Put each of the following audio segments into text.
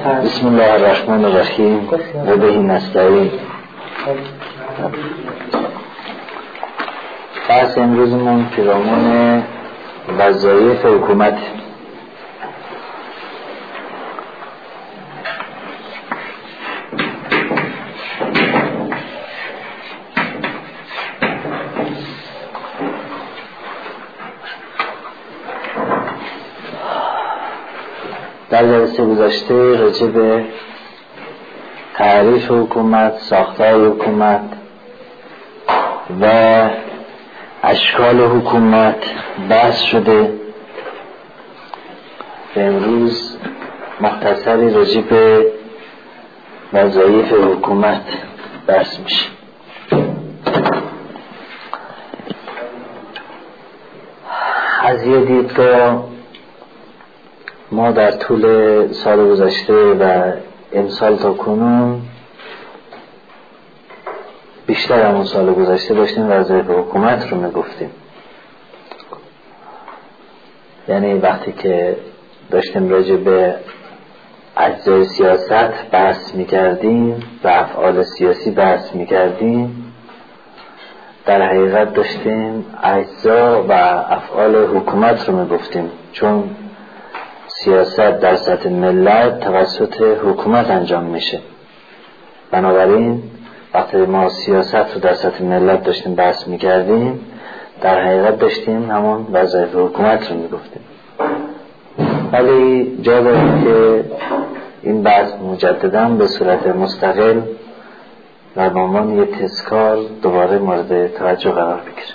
بسم الله الرحمن الرحیم و به نستعین. بحث امروزمون پیرامون وظایف حکومت. در جلسه گذشته راجع به تعریف حکومت، ساختار حکومت و اشکال حکومت بحث شده. امروز مختصری راجع به وظایف حکومت بحث میشه. از یه دیدگاه ما در طول سال گذشته و امسال تا کنون بیشتر همون سال گذشته داشتیم وظایف حکومت رو میگفتیم. یعنی وقتی که داشتیم راجع به اجزای سیاست بحث میکردیم و افعال سیاسی بحث میکردیم، در حقیقت داشتیم اجزا و افعال حکومت رو میگفتیم، چون سیاست در سطح ملت توسط حکومت انجام میشه. بنابراین وقتی ما سیاست رو در سطح ملت داشتیم بحث میکردیم، در حقیقت داشتیم همون وظایف حکومت رو میگفتیم. ولی جا داریم که این بحث مجددا به صورت مستقل و به عنوان یک تذکار دوباره مورد توجه قرار بگیره.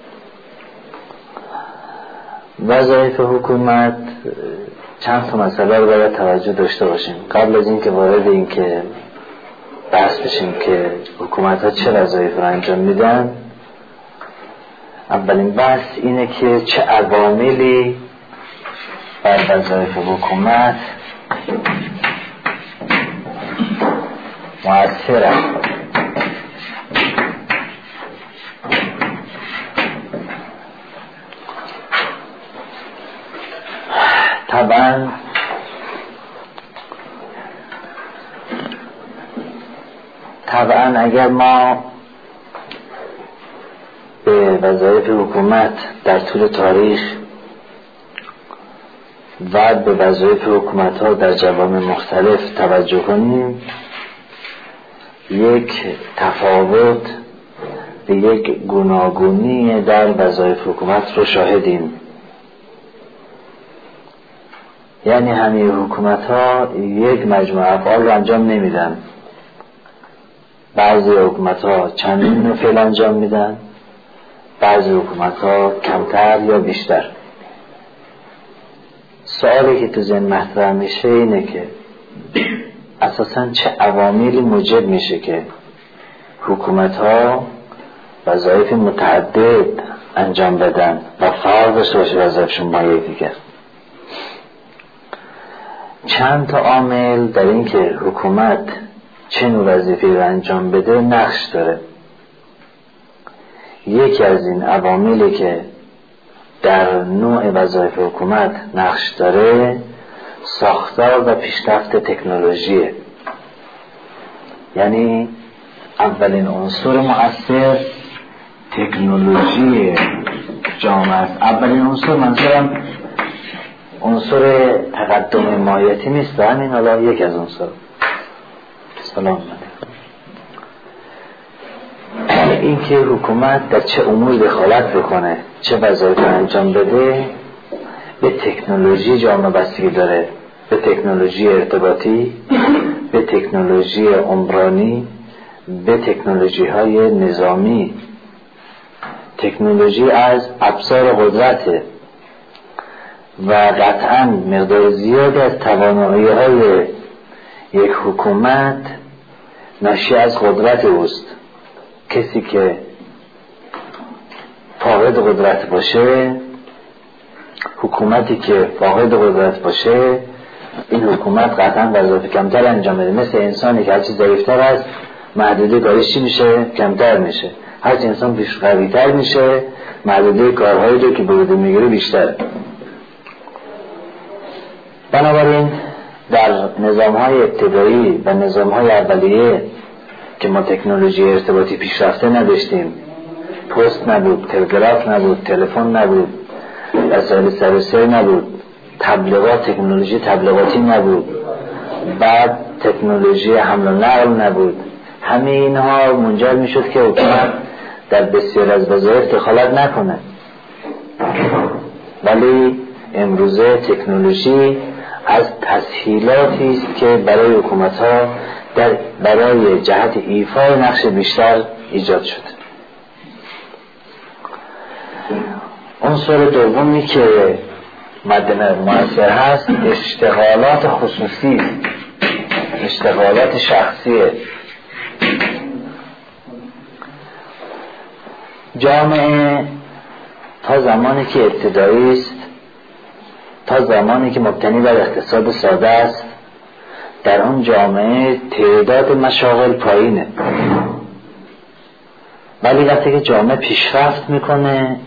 وظایف حکومت چند تا مسئله رو باید توجه داشته باشیم قبل از اینکه وارد این که بحث بشیم که حکومت ها چه وظایف رو انجام میدن. اولین بحث اینه که چه عواملی بر وظایف حکومت مؤثرن. طبعا اگر ما به وظایف حکومت در طول تاریخ و به وظایف حکومت ها در جوامع مختلف توجه کنیم، یک تفاوت به یک گوناگونی در وظایف حکومت رو شاهدیم. یعنی همه حکومت ها یک مجموعه افعال رو انجام نمیدن. بعضی حکومت ها چندین فعل انجام میدن، بعضی حکومت ها کمتر یا بیشتر. سوالی که تو ذهن مطرح میشه اینه که اساساً چه عواملی موجب میشه که حکومت ها وظایف متعدد انجام بدن و فرق داشته باشه وظایفشون با یکدیگر. چند تا عامل در این که حکومت چه نوع وظیفه‌ای رو انجام بده نقش داره. یکی از این عواملی که در نوع وظایف حکومت نقش داره ساختار و پیشرفت تکنولوژیه. یعنی اولین عنصر مؤثر تکنولوژی جامعه است. اولین عنصر منظورم عنصر تقدم مایتی نیست، همین حالا یک از عنصر. سلام علیکم. این که حکومت در چه امور دخالت بکنه، چه وظایف انجام بده، به تکنولوژی جامعه بستگی داره. به تکنولوژی ارتباطی، به تکنولوژی عمرانی، به تکنولوژی های نظامی. تکنولوژی از ابزار قدرته و قطعاً مقدار زیادی از توانایی های یک حکومت ناشی از قدرت اوست. کسی که فاقد قدرت باشه، حکومتی که فاقد قدرت باشه، این حکومت قطعاً وظایف کمتر انجام میده. مثل انسانی که هرچی ضعیفتر است محدوده کارش چی میشه؟ کمتر میشه. هرچی انسان پیش قوی‌تر میشه محدوده کارهایی رو که به عهده میگیره بیشتر. بنابراین در نظام‌های ابتدایی و نظام‌های اولیه که ما تکنولوژی ارتباطی پیشرفته نداشتیم، پست نبود، تلگراف نبود، تلفن نبود، وسایل سرویسری نبود، تکنولوژی تبلیغاتی نبود، بعد تکنولوژی حمل و نقل نبود، همه اینها منجر میشد که حکومت در بسیار از وظایف دخالت نکنه. ولی امروزه تکنولوژی از تسهیلاتی است که برای حکومت‌ها برای جهت ایفای نقش بیشتر ایجاد شده. عنصر دومی که مؤثر هست اشتغالات خصوصی، اشتغالات شخصیه. جامعه تا زمانی که ابتدایی است، تا زمانی که مبتنی بر اقتصاد ساده است، در اون جامعه تعداد مشاغل پایینه. ولی وقتی که جامعه پیشرفت میکنه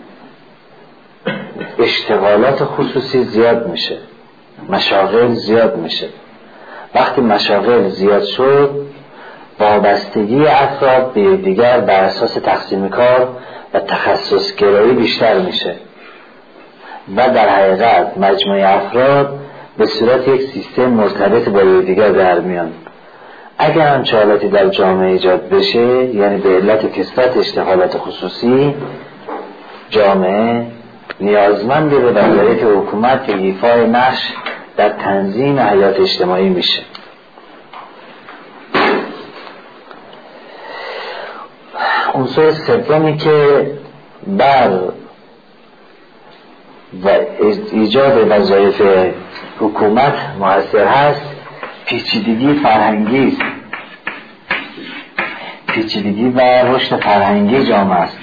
اشتغالات خصوصی زیاد میشه، مشاغل زیاد میشه. وقتی مشاغل زیاد شد وابستگی افراد به دیگر بر اساس تقسیم کار و تخصص گرایی بیشتر میشه و در حقیقت مجموعه افراد به صورت یک سیستم مرتبط با دیگر در میان. اگر هم حالتی در جامعه ایجاد بشه، یعنی به علت کثرت اشتغالات خصوصی، جامعه نیازمند به وظایف حکومت که ایفای نقش در تنظیم حیات اجتماعی میشه. عنصر سومی که بر و ایجاد وظایف حکومت مؤثر هست پیچیدگی فرهنگی است. پیچیدگی و رشد فرهنگی جامعه است.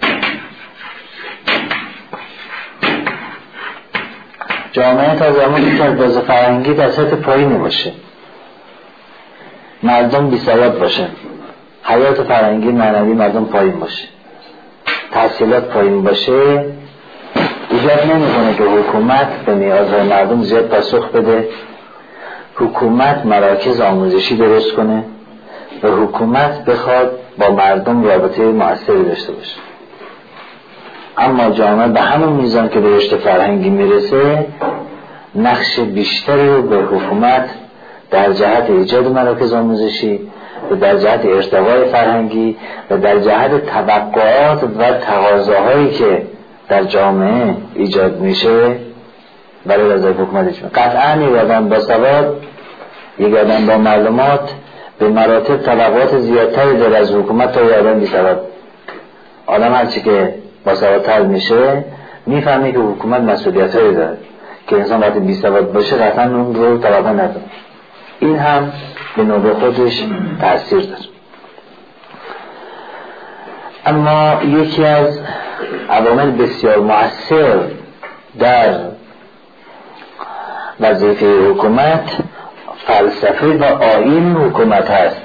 جامعه تا زمانی که از باز فرهنگی در سطح پایینی باشه، مردم بی‌سواد باشه، حیات فرهنگی معنوی مردم پایین باشه، تحصیلات پایین باشه، ایجاد نمی‌کنه که حکومت به نیازهای مردم زیاد پاسخ بده، حکومت مراکز آموزشی درست کنه و حکومت بخواد با مردم رابطه مؤثری داشته باشه. اما جامعه به همون میزان که به رشد فرهنگی میرسه نقش بیشتری رو به حکومت در جهت ایجاد مراکز آموزشی و در جهت ارتقای فرهنگی و در جهت توقعات و تقاضاهایی که در جامعه ایجاد میشه برای وظایف حکومت ایجاد. قطعاً یک آدم با سواد، یک آدم با معلومات به مراتب توقعات زیادتری داره از حکومت تا یک آدم بی سواد. آدم هرچی که با سوادتر میشه میفهمه که حکومت مسئولیتایی داره که انسان وقتی بی سواد باشه قطعاً اون رو توقع نداره. این هم به نوبه خودش تأثیر داره. اما یکی از عوامل بسیار مؤثر در وظیفه حکومت فلسفه و آیین حکومت هست.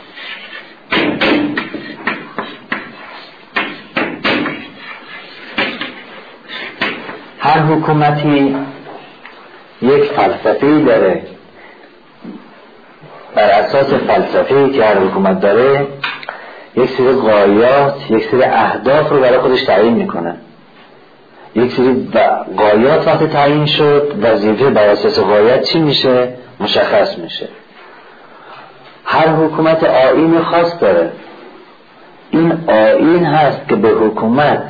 هر حکومتی یک فلسفه‌ای داره. بر اساس فلسفه‌ای که هر حکومت داره یک سری غایات، یک سری اهداف رو برای خودش تعیین میکنه. یک سری غایات وقتی تعیین شد، وظیفه بر اساس غایات چی میشه؟ مشخص میشه. هر حکومت آیین خاص داره. این آیین هست که به حکومت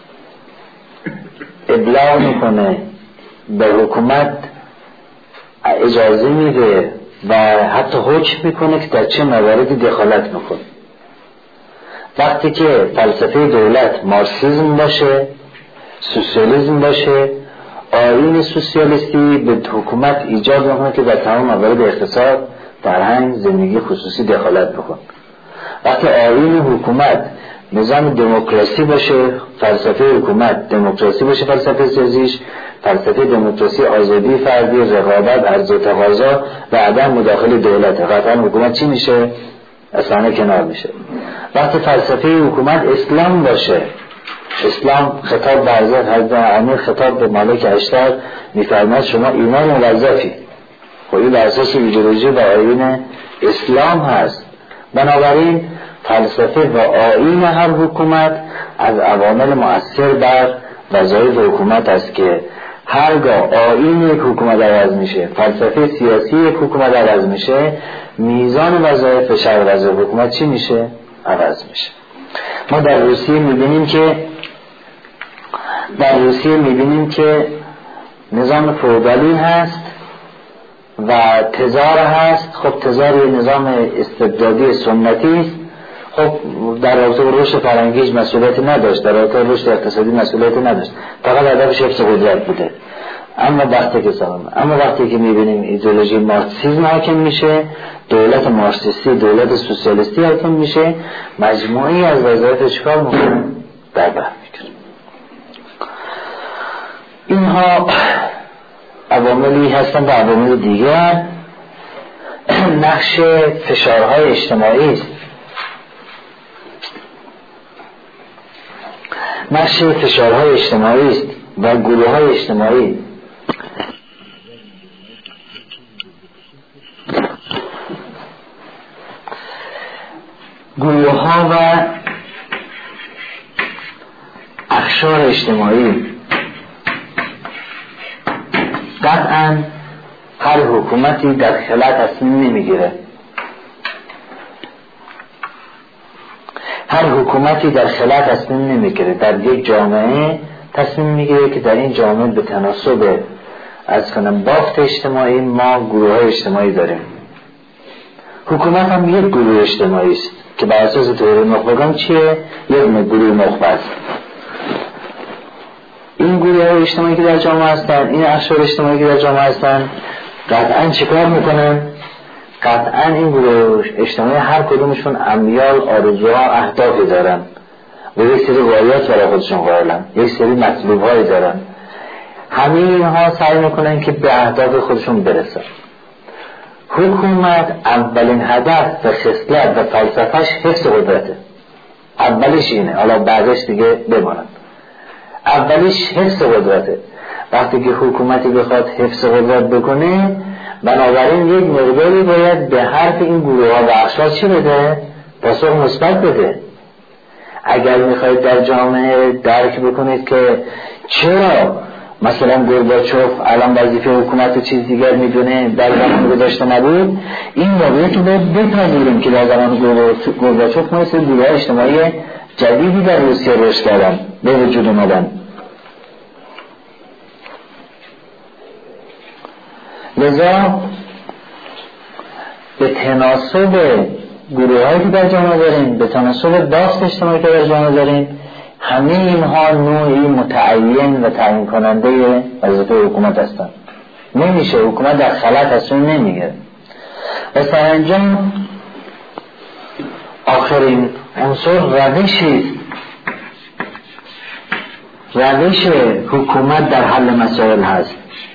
ابلاغ میکنه، به حکومت اجازه میده و حتی حکم میکنه که در چه مواردی دخالت میکنه. وقتی که فلسفه دولت مارکسیسم باشه، سوسیالیسم باشه، آیین سوسیالیستی به حکومت ایجاد میکنه که در تمام موارد اقتصاد، فرهنگ، زندگی خصوصی دخالت بکنه. وقتی آیین حکومت نظام دموکراسی باشه، فلسفه حکومت دموکراسی باشه، فلسفه سازیش فلسفه دموکراسی، آزادی فردی، رقابت، عرضه و تقاضا و عدم مداخله دولت، قطعا حکومت چی میشه؟ اصلا کنار میشه. وقتی فلسفه حکومت اسلام باشه، اسلام خطاب به حضرت امیر، خطاب به مالک اشتر میفرماید شما ایمان موظفی، خب این بر اساس ایدئولوژی و آیین اسلام هست. بنابراین فلسفه و آیین هر حکومت از عوامل مؤثر بر وظایف حکومت است که هرگاه آیین یک حکومت عوض میشه، فلسفه سیاسی یک حکومت عوض میشه، میزان وظایف شهر وظایف حکومت چی میشه؟ عوض میشه. ما در روسیه میبینیم که نظام فئودالی هست و تزار هست. خب تزار یه نظام استبدادی سنتی است. خب در رابطه با رشد فرهنگیش مسئولیتی نداشت، در رابطه با رشد اقتصادی مسئولیتی نداشت، فقط هدفش حفظ قدرت بوده. اما وقتی که میبینیم ایدئولوژی مارکسیسم حاکم میشه، دولت مارکسیستی، دولت سوسیالیستی حاکم میشه، مجموعی از وظایف چیکار میکنه؟ در بر میگیره. اینها عواملی هستن و عوامل دیگر. نقش فشارهای اجتماعی است. نقش فشارهای اجتماعی است و گروه‌های اجتماعی. گروه‌ها و اقشار اجتماعی قطعاً هر حکومتی در خلأ تصمیم نمیگیره. هر حکومتی در خلأ تصمیم نمیگیره. در یک جامعه تصمیم میگیره که در این جامعه به تناسب بافت اجتماعی ما گروه‌های اجتماعی داریم. حکومت هم یک گروه اجتماعی است که بر اساس تئوری نخبگان چیه؟ یک گروه نخبه است. این گروه‌های اجتماعی که در جامعه هستن، این اقشار اجتماعی که در جامعه هستن، قطعاً چیکار میکنن؟ قطعاً این گروه اجتماعی هر کدومشون امیال، آرزوها، اهدافی دارن و یک سری غایات برای خودشون قائلن، یک سری مطلوب‌هایی دارن. همه اینها سعی میکنن که به اهداف خودشون برسن. حکومت اولین هدف و خصلت و فلسفه‌اش حفظ قدرته. اولش اینه، حالا بعدش دیگه بمانند. اولیش حفظ قدرته. وقتی که حکومتی بخواد حفظ قدرت بکنه، بنابراین یک مقداری باید به حرف این گروه ها و اقشار چی بده؟ پاسخ مثبت بده. اگر میخواید در جامعه درک بکنید که چرا مثلا گورباچوف الان وظیفه حکومت و چیز دیگر میدونه در زمان گذشته نبود، این موضوعی که باید بپذیریم که در زمان گورباچوف مثل گروه اجتماعی جدیدی در روسیه رشد کردن، به وجود اومدن. لذا به تناسب گروه‌هایی که در جامعه داریم، به تناسب بافت اجتماعی که در جامعه داریم، همه اینها نوعی متعین و تعیین کننده وظیفه حکومت هستند. نمیشه حکومت در خلأ تصمیم نمیگیره. و سرانجام آخرین عنصر روش حکومت در حل مسائل هست.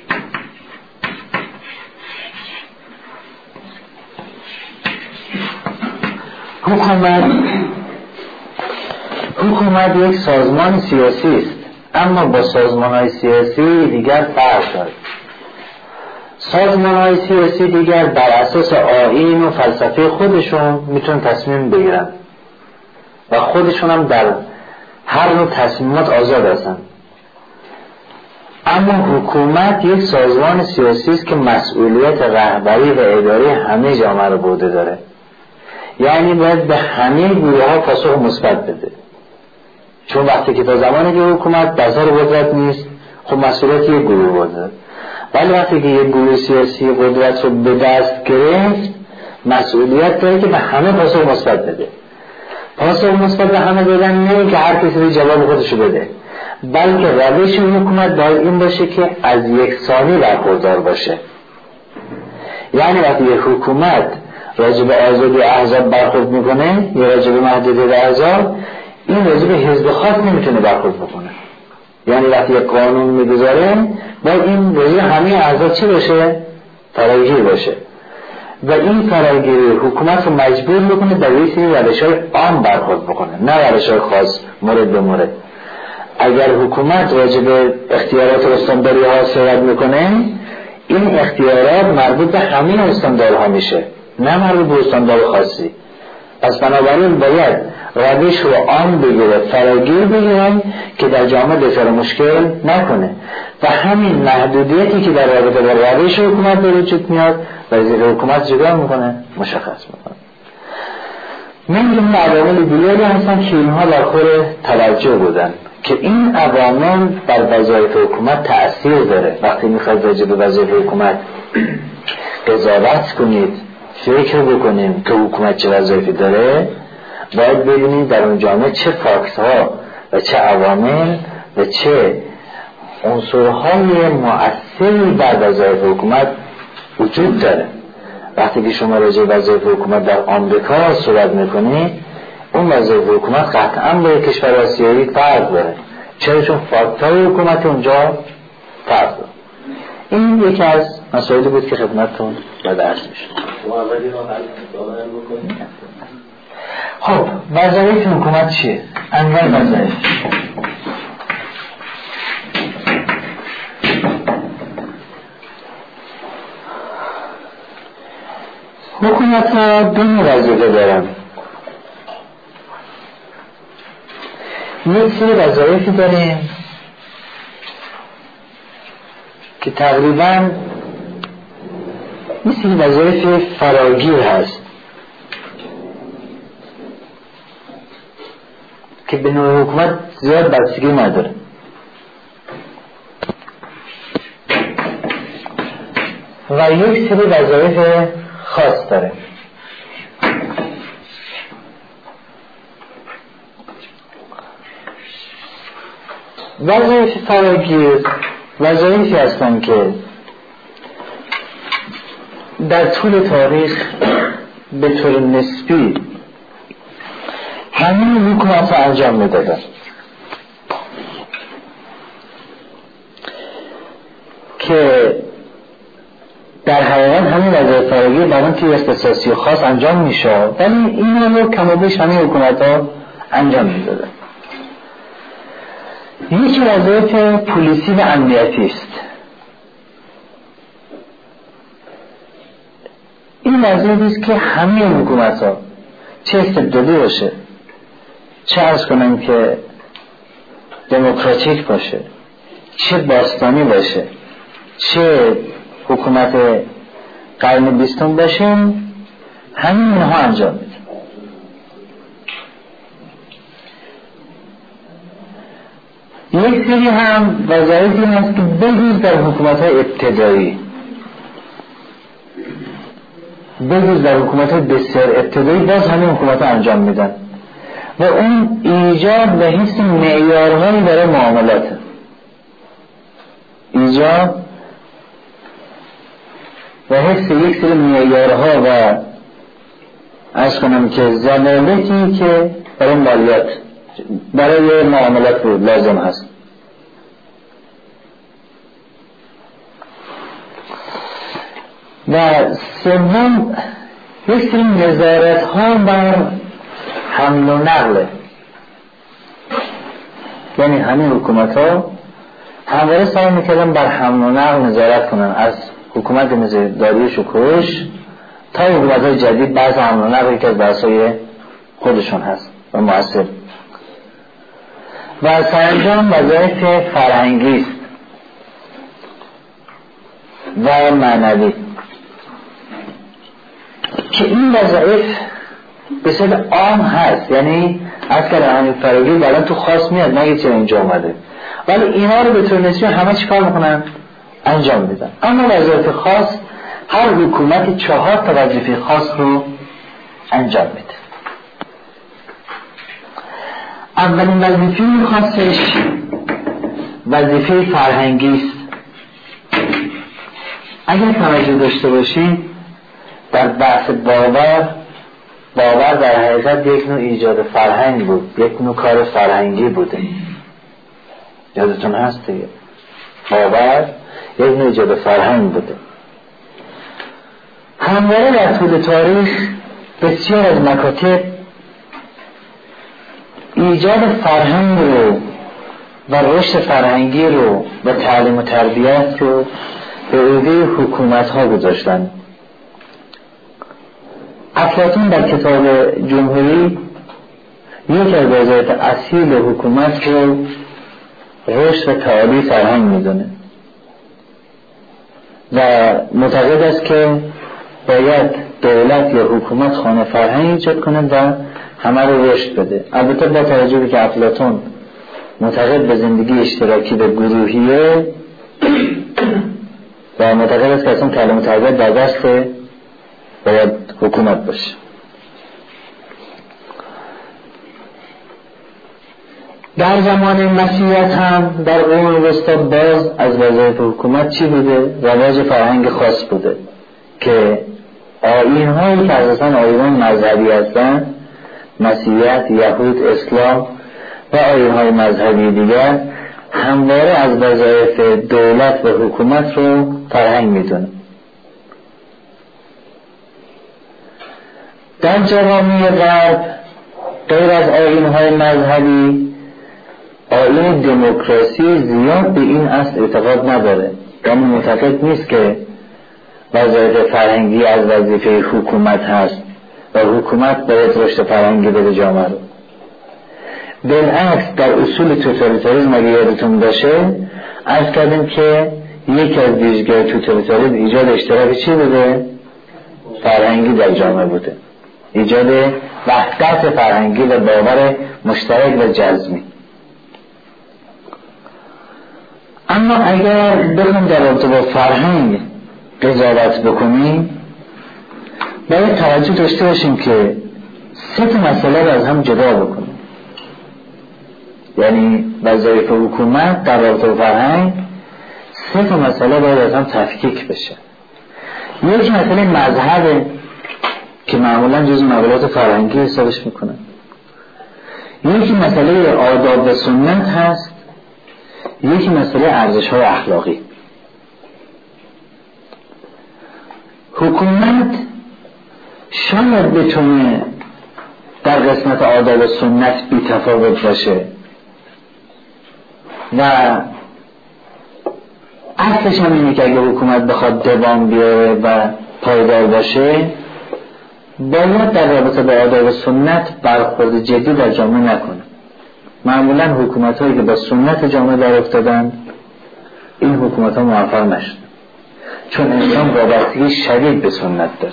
حکومت یک سازمان سیاسی است، اما با سازمان‌های سیاسی دیگر فرق دارد. سازمان‌های سیاسی دیگر بر اساس آیین و فلسفه خودشون میتونن تصمیم بگیرن و خودشون هم در هر نوع تصمیمات آزاد هستن. اما حکومت یک سازمان سیاسی است که مسئولیت رهبری و اداره همه جامعه رو به عهده داره. یعنی باید به همه گروه‌ها پاسخ مثبت بده. چون وقتی که تا زمانی که حکومت دستار قدرت نیست، خب مسئولیت یک گروه بوده. ولی وقتی که یک گروه سیاسی قدرت رو به دست گرفت، مسئولیت داره که به همه پاسخ مثبت بده. پاسخ مثبت به همه دادن نه که هر کسی جواب خودش رو بده، بلکه روش حکومت باید این باشه که از یکسانی برخوردار باشه. یعنی وقتی یک حکومت راجع به آزادی احزاب برخورد میکنه یا راجع به محدودیت احزاب، این راجع به حزب خاص نمیتونه برخورد بکنه. یعنی وقتی یک قانون میگذاره باید این راجع به همه احزاب چی باشه؟ فراگیر باشه. و این فراگیری حکومت رو مجبور میکنه در یک سری روش‌های عام برخورد بکنه، نه روش‌های خاص مورد به مورد. اگر حکومت راجع به اختیارات استانداری ها صحبت میکنه، این اختیارات مربوط به همین استاندارها میشه، نه مربوط به استاندار خاصی. پس بنابراین باید روش رو عام بگیره، فراگیر بگیرن که در جامعه دچار مشکل نکنه و همین محدودیتی که در رابطه با روش حکومت به وجود میاد وظیفه حکومت جدا میکنه، مشخص میکنه. من جمله عوامل دیگری هستن که اینها در خور توجه بودن که این عوامل بر وظایف حکومت تأثیر داره. وقتی میخواید راجع به وظایف حکومت قضاوت کنید، فکر بکنیم که حکومت چه وظایفی داره، باید ببینید در اون جامعه چه فاکتورها و چه عوامل و چه عنصرهای مؤثری بر وظایف حکومت وجود داره. وقتی که شما راجع به وظایف حکومت در آمریکا صحبت میکنید، اون وظایف حکومت قطعا با کشور آسیایی فرق داره. چرا؟ چون فاکتورهای حکومت اونجا فرق داره. این یکی از مسائلی بود که خدمتتون به درس میشه. خب وظایف حکومت چیه؟ انواع وظایف. حکومت ها دو نوع وظیفه دارن. یک سری وظایفی داریم که تقریبا مثل وظایف فراگیر هست که به نوع حکومت زیاد بستگی نداره. و یک سری وظایف خاص داره. وظایف فراگیر وظایفی هستند که در طول تاریخ به طور نسبی همین حکومت رو انجام میدادن که در حقیقت همین وظایف فراگیر برای توی اختصاصی و خاص انجام میشه، ولی این رو کم و بیش همین حکومت ها انجام میدادن. یکی وظایف پلیسی و امنیتی است. این وظایفی است که همه حکومت ها چه استبدادی باشه، چه عرض کنم که دموکراتیک باشه، چه باستانی باشه، چه حکومت قرن 20 باشه، همین اینها انجام میده. یک سری هم وظایفی هست که بجز در حکومت‌های ابتدایی، بجز در حکومت‌های بسیار ابتدایی باز همین حکومت‌ها انجام میدن و اون ایجاد و حفظ معیارهایی برای معاملات، ایجاد و حفظ یک سری معیارها و عرض کنم که ضوابطی که برای مالیات، برای معاملات لازم هست. و سوم یک سری نظارت ها بر حمل و نقل، یعنی همین حکومت ها همواره سعی میکردن بر حمل و نقل نظارت کنن، از حکومت داریوش و کوروش تا حکومت های جدید بعض حمل و نقلی که از بحثای خودشون هست و مؤثر. و سرانجام وظایف فرهنگی است و معنوی که این وظایف به صورت عام هست، یعنی از که همین فرهنگی بالا تو خاص میاد، نگه چرا اینجا اومده، ولی اینا رو به طور نسبی همه چیکار میکنن؟ انجام میدن. اما وظایف خاص هر حکومت 4 تا وظیفه خاص رو انجام میده. اولین وظیفه خاصش وظیفه فرهنگی است. اگر توجه داشته باشید در بحث باور در حقیقت یک نوع ایجاد فرهنگ بود، یک نوع کار فرهنگی بوده. یادتون هست دیگه، باور یک نوع ایجاد فرهنگ بوده. همواره در طول تاریخ بسیار از مکاتب ایجاد فرهنگ رو و رشد فرهنگی رو و تعلیم و تربیت رو به عهده حکومت ها گذاشتن. افلاطون در کتاب جمهوری یک از وظایف اصیل حکومت رو رشد و تعالی فرهنگ میدونه و معتقد است که باید دولت یا حکومت خانه فرهنگ ایجاد کنه و همه رو رشد بده. البته با توجه به که افلاطون معتقد به زندگی اشتراکی به گروهیه و معتقد است که اصلا تعلیم و تربیت در دست باید حکومت باشه. در زمان مسیحیت هم در قرون وسطی باز از وظایف حکومت چی بوده؟ رواج فرهنگ خاص بوده که آیین‌هایی که اساساً آیین‌های مذهبی هستن، مسیحیت، یهود، اسلام و آیین‌های مذهبی دیگر، همواره از وظایف دولت و حکومت رو فرهنگ میدونه. در جوامع غرب غیر از آیین‌های مذهبی، آیین دموکراسی زیاد به این اصل اعتقاد نداره، یعنی معتقد نیست که وظایف فرهنگی از وظیفه حکومت هست و حکومت باید رشد فرهنگی بده جامعه رو. بالعکس در اصول توتالیتاریسم اگه یادتون باشه عرض کردیم که یکی از ویژگی‌های توتالیتاریسم ایجاد اشتراک چی بوده؟ فرهنگی در جامعه بوده، ایجاد وحدت فرهنگی و باور مشترک و جزمی. اما اگر بخوایم در رابطه با فرهنگ قضاوت بکنیم باید توجه داشته باشیم که سه تا مسئله رو از هم جدا بکنیم. یعنی وظایف حکومت در رابطه با فرهنگ سه تا مسئله باید از هم تفکیک بشه. یک مسئله مذهب که معمولا جز مقولات فرهنگی حسابش میکنن، یکی مسئله آداب و سنت هست، یکی مسئله ارزش‌های اخلاقی. حکومت شاید بتونه در قسمت آداب و سنت بی‌تفاوت باشه و اصلش هم اینه که اگه حکومت بخواد دوام بیاره و پایدار باشه باید در رابطه با آداب و سنت برخورد جدی در جامعه نکنه. معمولا حکومت هایی که با سنت جامعه در افتادن این حکومت ها موفق نشدن، چون انسان وابستگی شدید به سنت داره.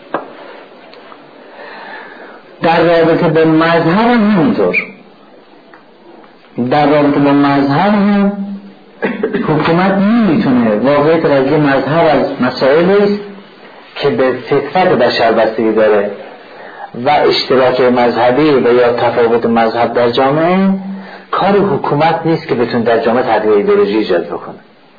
در رابطه با مذهب هم همینطور. در رابطه با مذهب هم حکومت نمیتونه واقعیت قضیه مذهب از مسائلی است که به فطرت بشر بستگی داره و اشتراک مذهبی و یا تفاوت مذهب در جامعه کار حکومت نیست که بتونه در جامعه تغییر ایدئولوژی ایجاد بکنه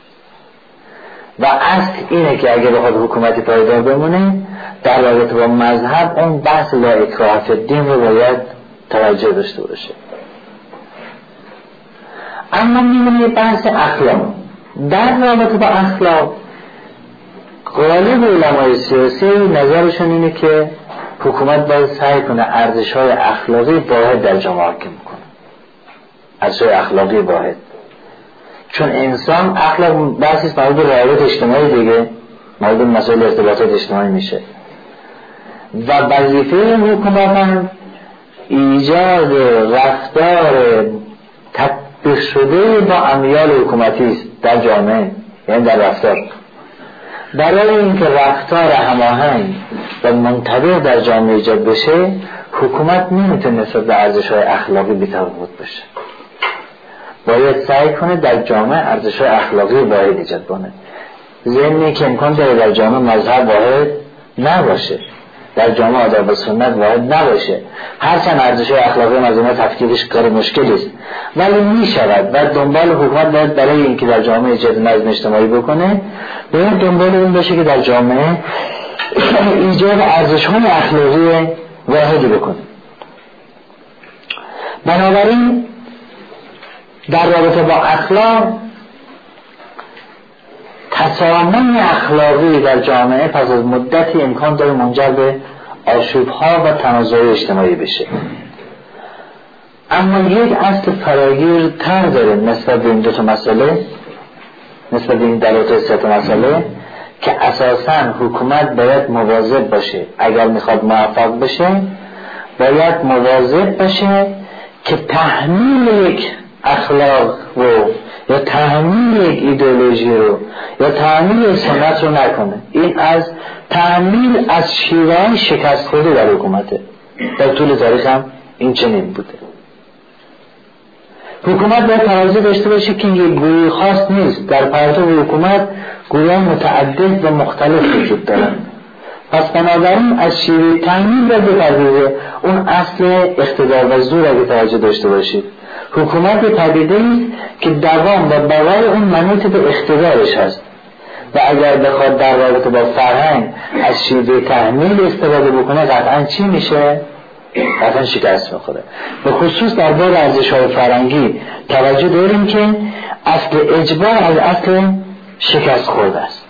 و اصل اینه که اگه بخواد حکومتی پایدار بمونه در رابطه با مذهب اون بحث لا اکراه فی الدین رو باید توجه داشته باشه. اما میمونه بحث اخلاق. در رابطه با اخلاق غالب علمای سیاسی نظرشون اینه که حکومت باید سعی کنه ارزش‌های اخلاقی واحد در جامعه حاکم کنه. ارزش‌های اخلاقی واحد، چون انسان اخلاق بحثی است مربوط به روابط اجتماعی دیگه، مربوط به مسائل ارتباطات اجتماعی میشه و وظیفه حکومت هم ایجاد رفتار تطبیق شده با امیال حکومتی است در جامعه، یعنی در رفتار. برای اینکه رفتار هماهنگ و منطبق در جامعه ایجاد بشه حکومت نمیتونه نسبت به ارزش‌های اخلاقی بی‌تفاوت بشه. باید سعی کنه در جامعه ارزش‌های اخلاقی واحد ایجاد کنه، ضمنی که امکان داره در جامعه مذهب واحد نباشه، در جامعه آداب و سنت واحد نباشه. هرچند ارزش‌های اخلاقی مردم تفکیکش کار مشکلی است ولی میشود و دنبال حکومت باید برای اینکه در جامعه ایجاد نظم اجتماعی بکنه باید دنبال اون باشه که در جامعه ایجاد ارزش‌های اخلاقی واحدی بکنه. بنابراین در رابطه با اخلاق تسامح اخلاقی در جامعه پس از مدتی امکان داره منجر به آشوب‌ها و تنازع اجتماعی بشه. اما یک اصل فراگیرتر داره نسبت به این دو تا مسئله، نسبت به این دلایل سه تا مسئله، که اساساً حکومت باید مواظب باشه، اگر میخواد موفق بشه باید مواظب باشه که تحمیل یک اخلاق رو یا تحمیل یک ایدئولوژی رو یا تحمیل یک سنت رو نکنه. این از تحمیل از شیوه شکست خورده در حکومته. در طول تاریخ هم این چنین بوده. حکومت باید توجه داشته باشه که یک گروه خاص نیست، در پرتو حکومت گروهان متعدد و مختلف وجود دارن. پس بنابراین از شیوه تحمیل را بپذیره. اون اصل اقتدار و زور اگه توجه داشته باشید، حکومت یه پدیده است که دوام و بقای اون منوط به اقتدارش هست و اگر بخواد در رابطه با فرهنگ از شیوه تحمیل استفاده بکنه قطعا چی میشه؟ قطعا شکست میخوره. به خصوص در باب ارزش‌های فرهنگی توجه داریم که اصل اجبار از اصل شکست خورده است.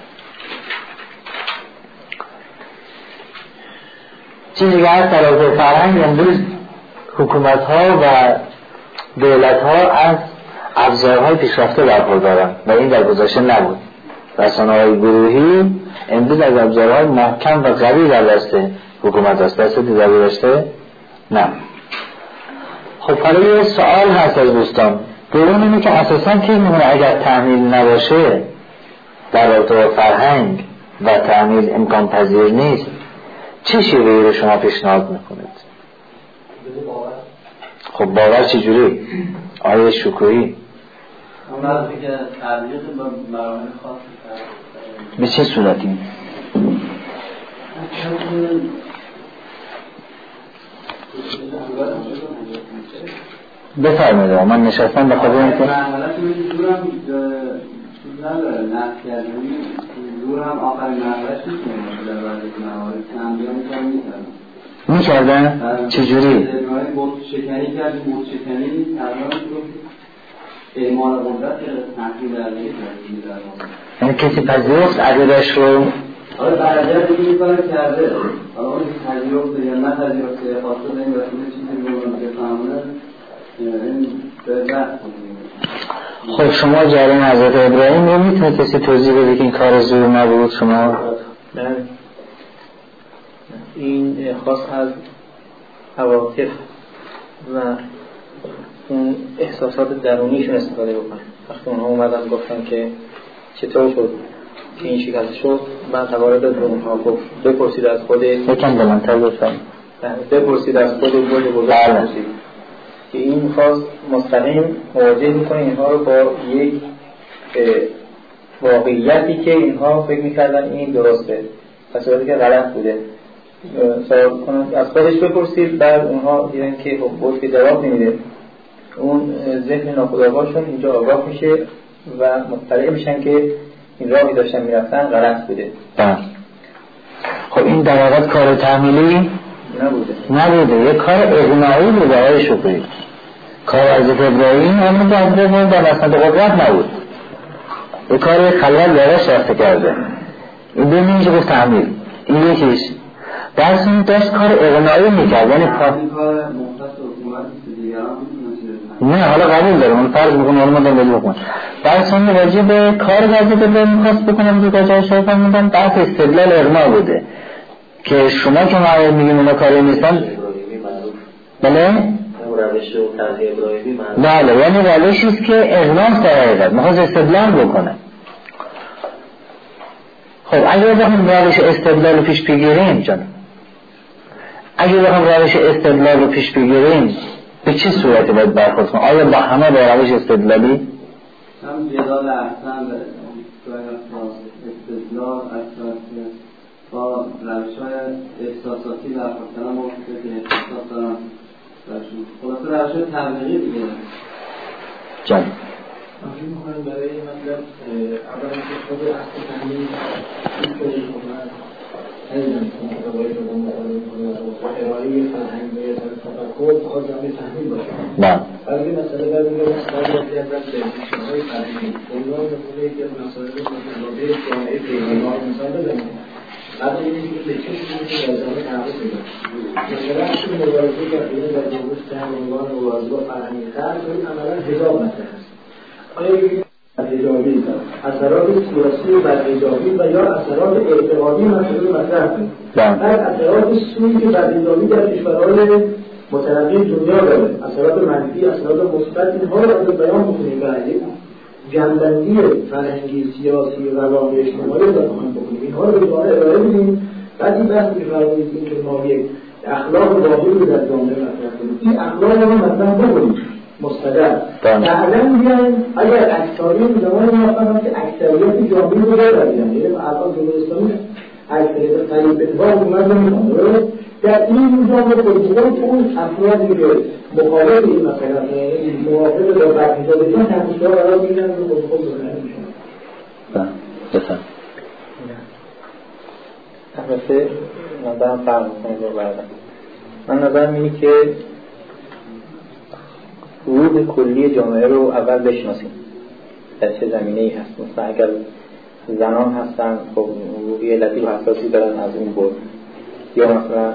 چیزی که از طرف فرهنگ امروز حکومت‌ها و دولت‌ها از ابزارهای پیشرفته برخوردارن و این در گذشته نبود. رسانه‌های گروهی امروز از ابزارهای محکم و قوی در دست حکومت است. دست دیگر داشته؟ نه. خب حالا یه سوال هست از دوستان. دوم اینه که اساساً که میمونه اگر تحمیل نباشه در رابطه با فرهنگ و تحمیل امکان پذیر نیست، چه شیوهی رو شما پیشنهاد میکنید؟ خب باور چجوری؟ آیه شکویی اون که تبلیغ با مراحل خاص به چه صورتی؟ بفرمایید. من نشستم به خاطر اینکه مرحله که دورم نداره نفت کردنی دورم آخرین مرحلهش میکنه در بعد موارد تنبیه میکردن؟ چجوری؟ بود شکنی کردیم، بود شکنی تقریبا شد اعمال قدرت که تحقیل درگیری کردیم در واقع. یعنی کسی پذیرفت عقیدش رو؟ آره برادر دیگه این کار کرده. حالا اون پذیرفته یا نه پذیرفته خواسته این رسول چیزی رو بفهمونه این به بحث کنیم. خب شما جریان حضرت ابراهیم رو میتونه کسی توضیح بده که این کار زور نبود شما؟ نه این خاص از عواطف و اون احساسات درونیشون استفاده بکنن. وقتی اونها اومدن گفتن که چطور شد که این شکست شد، من توارد به اونها گفت بپرسید از خود یکم بلندتر گفتن بپرسید از خود بزرگ پرسید که این خاص مستقیم مواجه میکنه اینها رو با یک واقعیتی که اینها فکر میکردن این درسته پس وقتی که غلط بوده سوال کنن از خودش بپرسید. بعد اونها دیدن که بود که جواب نمیده، اون ذهن ناخودآگاهشون اینجا آگاه میشه و مطلع میشن که این راهی داشتن میرفتن غلط بوده. خب این در واقع کار تحمیلی نبوده، یک کار اقناعی بوده. آقای شکری کار حضرت ابراهیم همون در مسند قدرت نبود، یک کار خلال دارش رفته کرده. این دو میشه گفت تحمیل. این یکیش درست این داشت کار اقناعی میکرد، یعنی کار مختص حکومت دیگران نه حالا قبول داره اون فرض میکنه اون مدام بلی بکن درست این راجع به کار حضرت ابراهیم میخواست بکنم دیگه جای شاید فرمودن بحث استدلال اقناع بوده که شما که ما میگیم اونا کاری نیستن. بله؟ روش و طرح ابراهیمی بله یعنی روشی است که اقناع در حقیقت میخواست استدلال بکنه. خب اگر بخوام روش استدلال رو پیش بگیریم روش استدلال رو پیش بگیریم به چه صورتی باید برخورد کنیم؟ آیا با همه با روش استدلالی؟ هم جدال احسن استدلال با روش‌های احساساتی برخورد کردن موقعی که احساسات دارن خلاصه روش‌های تبلیغی دیگه. جان این می‌خوایم برای مطلب اولا که خود اصل تحمیل این کنید خودم هیدن که باید بودم با ارائه فرهنگ و یه تفکر بخواد جامعه تحمیل باشه. برای مسئله باید میگه مسئله باید از شنهای فرهنگی اونها نمونه یکی از مسائل متضادی جامعه پیغمبر مثال بزنیم. قبل اینکه به چه شکلی در جامعه تحمیل بگم مثلا اصل مبارزه کردن در جامعه تحمیل عنوان مبارزه با فرهنگی خرد این عملا حجاب مطرح است. آیا بدهجابی، اثرات سیاسی و بدهجابی و یا اثرات اعتقادی مسئله مطرح کنیم. بعد اثرات سوی که بدهجابی در کشورهای مترقی دنیا داره، اثرات منفی، اثرات مثبت، اینها رو از بیان بکنیم و جنبندی فرهنگی، سیاسی و روانی اجتماعی رو بخواهیم بکنیم. اینها رو به جامعه ارائه بدیم. بعد این بحثی که فرمودید این که ما یک اخلاق واقعی رو در جامعه مطرح کنیم، این اخلاق رو مطرح بکنیم مستقل. بعدا میگن اگر اکثریت زمانی می‌فهمن که اکثریت جامعه رو دارن، یعنی الان جمهوری اسلامی اکثریت قریب به اتفاق اومد نمی‌کنه. در این جامعه خودمون اون افرادی که مخالف این مثلا موافق با بدهجابی همیشه قرار می‌گیرن و خود میشن. بفهم. البته نظرم فرق می‌کنه با بعدا. من نظرم اینه که روح کلی جامعه رو اول بشناسیم در چه زمینه‌ای هست. مثلا اگر زنان هستن خب روحی لطیف و حساسی دارن از اون بود، یا مثلا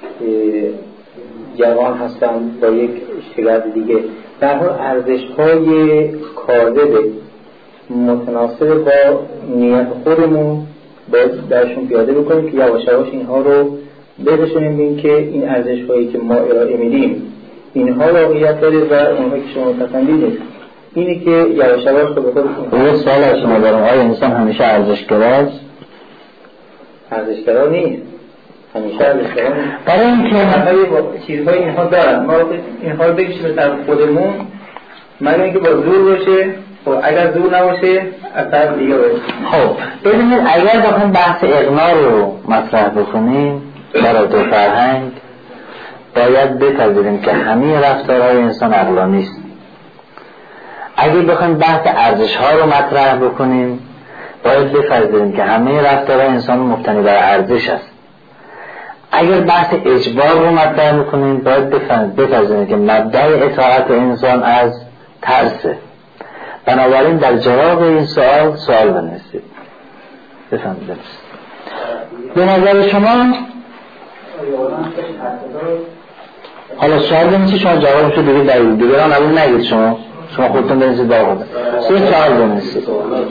جوان هستن با یک شگرد دیگه، در حال ارزش‌های کاذب متناسب با نیت خودمون باید درشون پیاده بکنیم که یواش یواش اینها رو بهشونیم ببینیم که این ارزش‌هایی که ما ارائه میدیم اینها واقعیت داره و اونهایی که شما پسندیدید اینه که یواش یواش به خودتون. یه سوال از شما دارم، آیا انسان همیشه ارزشگراست؟ ارزشگرا نیست، همیشه ارزشگرا نیست. برای اینکه چیزهای اینها دارن، ما اینها رو بکشیم به طرف خودمون، مگر اینکه با زور باشه. خب اگر زور نباشه از طرف دیگه باشه. خب ببینید اگر بخوایم بحث اقناع رو مطرح بکنیم برای دو فرهنگ، باید بپذیریم که همه رفتارهای انسان عقلانی است. اگر بخوایم بحث ارزش‌ها رو مطرح بکنیم، باید بپذیریم که همه رفتارهای انسان مبتنی بر ارزش است. اگر بحث اجبار رو مطرح بکنیم، باید بپذیریم که مبدأ اطاعت انسان از ترسه. بنابراین در جواب این سوال بنویسید. بفهمید. به نظر شما حالا سوال بنویسید، شما جوابشو دیگه دارید، دیگران اول نگید، شما خودتون بنویسید باقی ده. سه سوال بنویسید.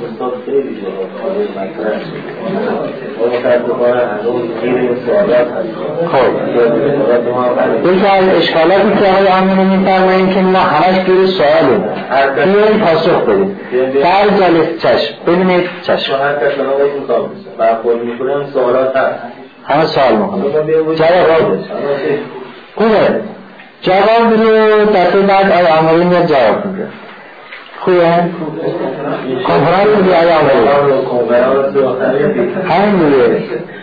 خب یکی از اشکالاتی که آقای امینی می‌فرمایند که ما همش گیر سوالیم، بیایید پاسخ بدیم. در جلسه چشم ببینید، چشم هر کس الان واسه حساب میشه برخورد می‌کنم، سوالات هست، همه سوال می‌کنم، جواب بده. خوبه، جواب رو دفعه بعد آقای امینی میاد جواب میده. خوبه؟ کنفرانس دیگه آقای امینی همین دیگه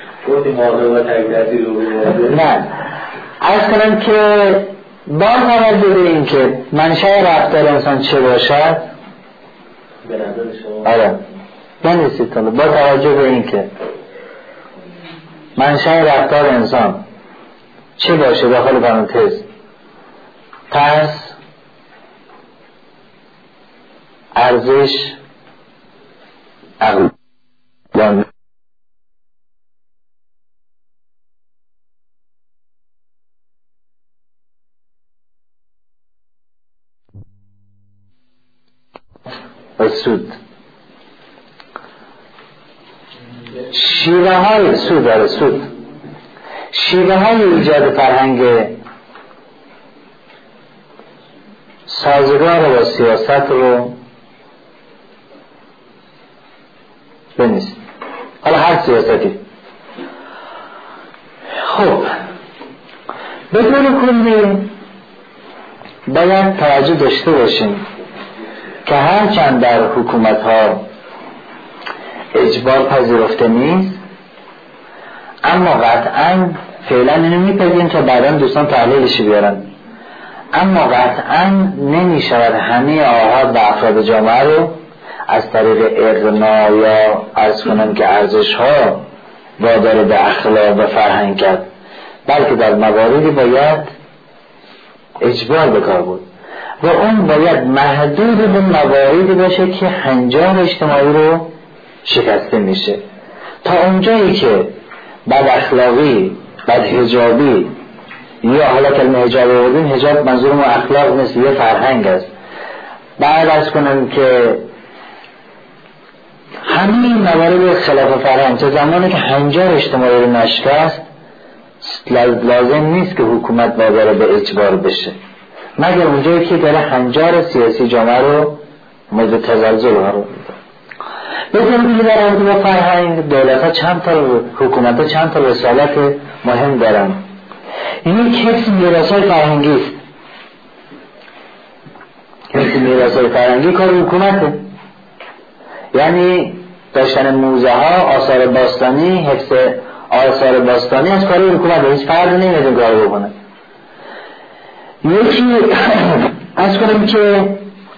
نه عرض کنم که با توجه به این که منشأ رفتار انسان چه باشد، آره بنویسید با توجه به این که منشأ رفتار انسان چه باشه داخل پرانتز ترس، ارزش، عقل و سود. شیوه های سود شیوه های ایجاد فرهنگ سازگار با سیاست رو بنویسید، حالا هر سیاستی. خب به طور کلی باید توجه داشته باشیم که هرچند در حکومت ها اجبار پذیرفته نیست، اما قطعا فعلا اینو میپذیریم تا بعدا دوستان تحلیلش بیارن، اما قطعا نمیشود همه آحاد و افراد جامعه رو از طریق اقناع یا عرض کنم که ارزش ها وادار به اخلاق و فرهنگ کرد، بلکه در مواردی باید اجبار به کار بود و اون باید محدود به مواردی باشه که هنجار اجتماعی رو شکسته میشه. تا اونجایی که بد اخلاقی، بد حجابی، یا حالا کلمه حجاب بودیم، حجاب منظور ما اخلاق نیست، یه فرهنگ است. بعد از کنم که همین موارد خلاف فرهنگ تا زمانی که هنجار اجتماعی رو نشکست لازم نیست که حکومت وادار به اجبار بشه، مگر اونجایی که داره هنجار سیاسی جامعه رو مورد تزلزل قرار میده. بزنید دیگه در رابطه با فرهنگ دولت ها چند تا حکومت ها چند تا رسالت مهم دارن. این حفظ میراث‌های فرهنگی است. حفظ میراث‌های فرهنگی کار حکومته، یعنی داشتن موزه ها، آثار باستانی، حفظ آثار باستانی از کار حکومته، هیچ فرد نمیاد این کارو بکنه. یکی از کنیم که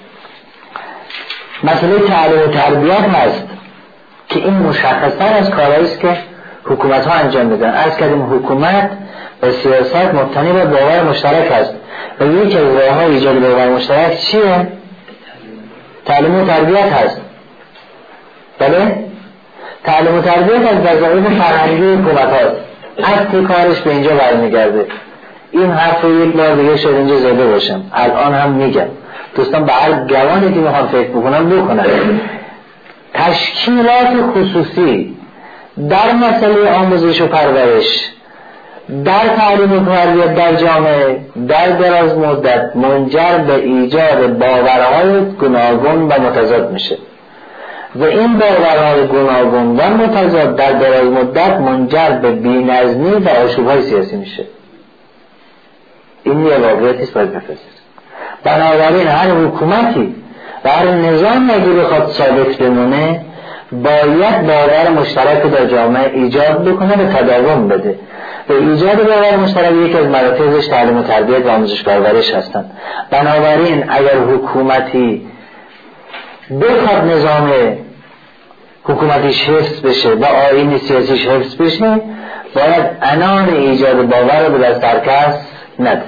مسئله تعلیم و تربیت هست که این مشخصاً از کارهایی است که حکومت ها انجام میدن. از کردیم حکومت و سیاست مبتنی بر باور مشترک است و یکی از راه‌های ایجاد باور مشترک چیه؟ تعلیم و تربیت هست. بله؟ تعلیم و تربیت از وظایف فرهنگی حکومت هاست. اصل کارش به اینجا برمیگرده. این حرف رو یک بار دیگه شاید اینجا زده باشم، الان هم میگم دوستان به هر جوانی که میخوام فکر بکنم بکنن. تشکیلات خصوصی در مسئله آموزش و پرورش، در تعلیم و تربیت در جامعه در دراز مدت منجر به ایجاد باورهای گوناگون و متضاد میشه و این باورهای گوناگون و متضاد در دراز مدت منجر به بی‌نظمی و آشوب‌های سیاسی میشه. این یه واقعیتی است باید بپذیرید. بنابراین هر حکومتی و هر نظام اگه بخواد ثابت بمونه باید باور مشترک در جامعه ایجاد بکنه و تداوم بده. و ایجاد باور مشترک یکی از مراتبش تعلیم و تربیت و آموزش پرورش هستند. بنابراین اگر حکومتی بخواد نظام حکومتیش حفظ بشه و آیین سیاسیش حفظ بشه باید عنان ایجاد باور رو به دست هر کس نده.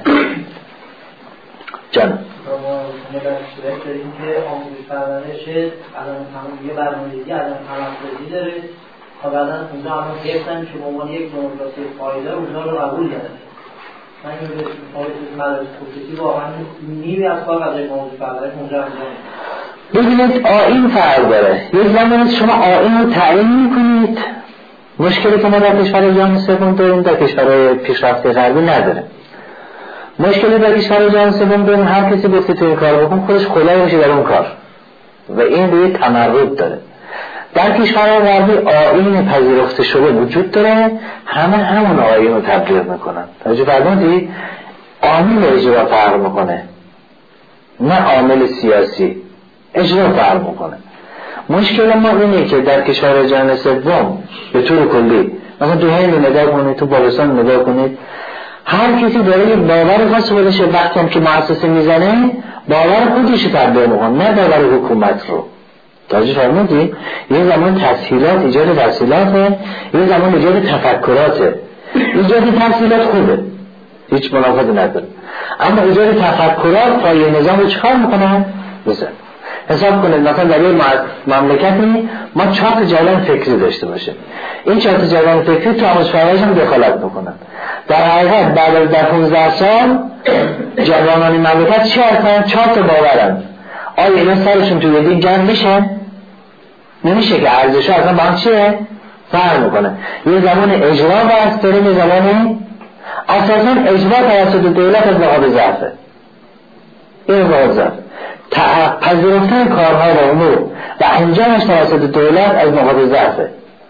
جان مدرسه داریم که آموزش پرورش الان همون یه برنامه‌ریزی الان تمرکزی داره تا بعداً اونجا همون گفتن که به عنوان یک دموکراسی پایدار اونجا رو قبول داره. من این به مدرسه خصوصی واقعا نیمی از کار قضای آموزش پرورش اونجا انجام ببینید آیین فرق داره. یک زمانی شما آیین رو تعیین میکنید، مشکلی که ما در کشور جهان سوم داریم در کشورهای پیشرفته غربی نداره. مشکلی در کشور جهان سوم داریم هر کسی گفته تو این کار بکن خودش خدای میشه در اون کار و این روی تمرد داره. در کشورهای غربی آیین پذیرفته شده وجود داره، همه همون آیین رو تبلیغ میکنن. توجه فرمودید؟ عامل اجرا فرق میکنه نه عامل سیاسی، اجرا فرق میکنه. مشکل ما اینه که در کشور جهان سوم به طور کلی مثلا تو هند نگاه کنید، تو پاکستان نگاه کنید، هر کسی داره یک باور خاص خودشه. وقتی هم که مؤسسه میزنه باور خودش رو تبلیغ میکنه نه باور حکومت رو. توجه فرمودید؟ یه زمان تسهیلات ایجاد تسهیلاته، یه زمان ایجاد تفکراته. ایجاد تسهیلات خوبه، هیچ منافاتی نداره، اما ایجاد تفکرات تا یه نظام رو چکار میکنن؟ بزن حساب کنید مثلا در یه مملکتی ما 4 جریان فکری داشته باشیم، این 4 جریان فکری تو آموزش پرورش هم دخالت میکنن. در حقیقت بعد از 15 سال جوانان مملکت چی هستن؟ 4 تا باورن. آیا اینا سرشون توی دین جمع میشن؟ نمیشه که ارزش‌ها اصلا با هم چیه؟ فرق میکنه. یه زمان اجرا بحث داریم، یه زمان اساساً اجرا توسط دولت از نقاط ضعفه. این نقاط ضعف پذیرفتن کارها و امور و انجامش توسط دولت از نقاط ضعفه.